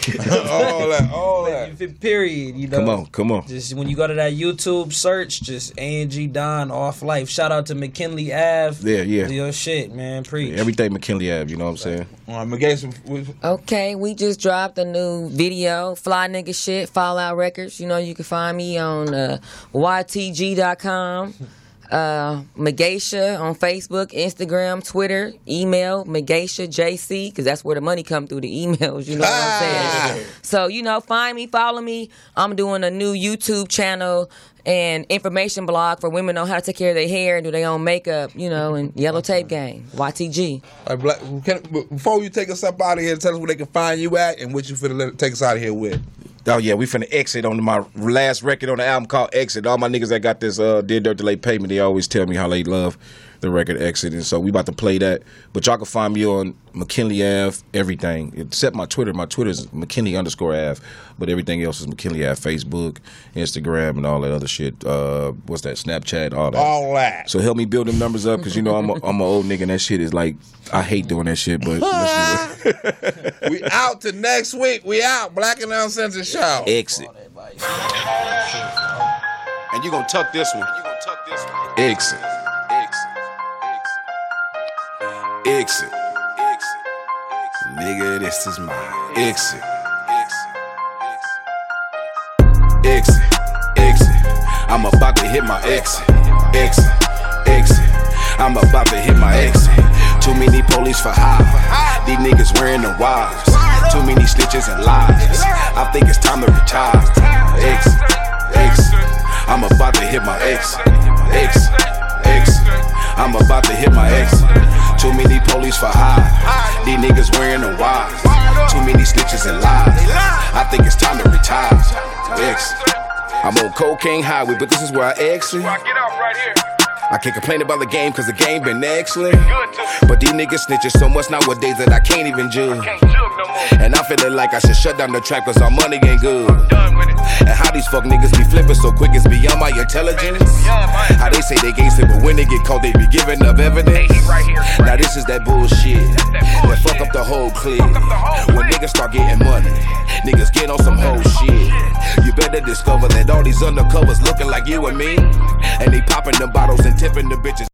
all that, all that. Period. You know. Come on, come on. Just when you go to that YouTube search, just ang Don Off Life. Shout out to McKinley Ave. Yeah, yeah. Do your shit, man. Preach. Everything McKinley Ave. You know what I'm saying? All right, McGay, Okay, we just dropped a new video, Fly Nigga Shit, Fallout Records. You know, you can find me on uh, y t g dot com, uh, Megacia on Facebook, Instagram, Twitter, email, Megacia J C, because that's where the money come through the emails, you know what I'm saying? So, you know, find me, follow me. I'm doing a new YouTube channel and information blog for women on how to take care of their hair and do their own makeup, you know, and Yellow Tape Gang, Y T G. All right, Black, can, before you take us up out of here, tell us where they can find you at and what you finna let, take us out of here with. Oh yeah, we finna exit on my last record on the album called Exit. All my niggas that got this uh, Did Dirt Delay Payment, they always tell me how they love the record Exit, and so we about to play that. But y'all can find me on McKinley Ave, everything except my Twitter. My Twitter is McKinley underscore Ave, but everything else is McKinley Ave. Facebook, Instagram, and all that other shit. Uh, what's that? Snapchat, all that. All that. So help me build them numbers up, cause you know I'm a, I'm an old nigga, and that shit is like I hate doing that shit, but let's do it. We out to next week. We out. Black and Uncensored Show. Exit. And you gonna tuck this one. You gonna tuck this one. Exit. Exit. Exit. Exit. Nigga, this is my exit. Exit. Exit. I'm about to hit my exit. Exit. Exit. I'm about to hit my exit. Too many police for hire. These niggas wearing the wires. Too many snitches and lies. I think it's time to retire. Exit. Exit. I'm about to hit my exit. Exit. Exit. I'm about to hit my exit. Too many police for hire. These niggas wearing the wires. Too many snitches and lies. I think it's time to retire. Exit. I'm on cocaine highway, but this is where I exit. I can't complain about the game cause the game been excellent. But these niggas snitching so much nowadays that I can't even judge. And I'm feeling like I should shut down the track cause our money ain't good. And how these fuck niggas be flipping so quick is beyond my intelligence. How they say they gangsta but when they get caught they be giving up evidence. Now this is that bullshit that fuck up the whole clique. When niggas start getting money, niggas get on some whole shit. You better discover that all these undercovers looking like you and me. And they popping them bottles and tipping the bitches.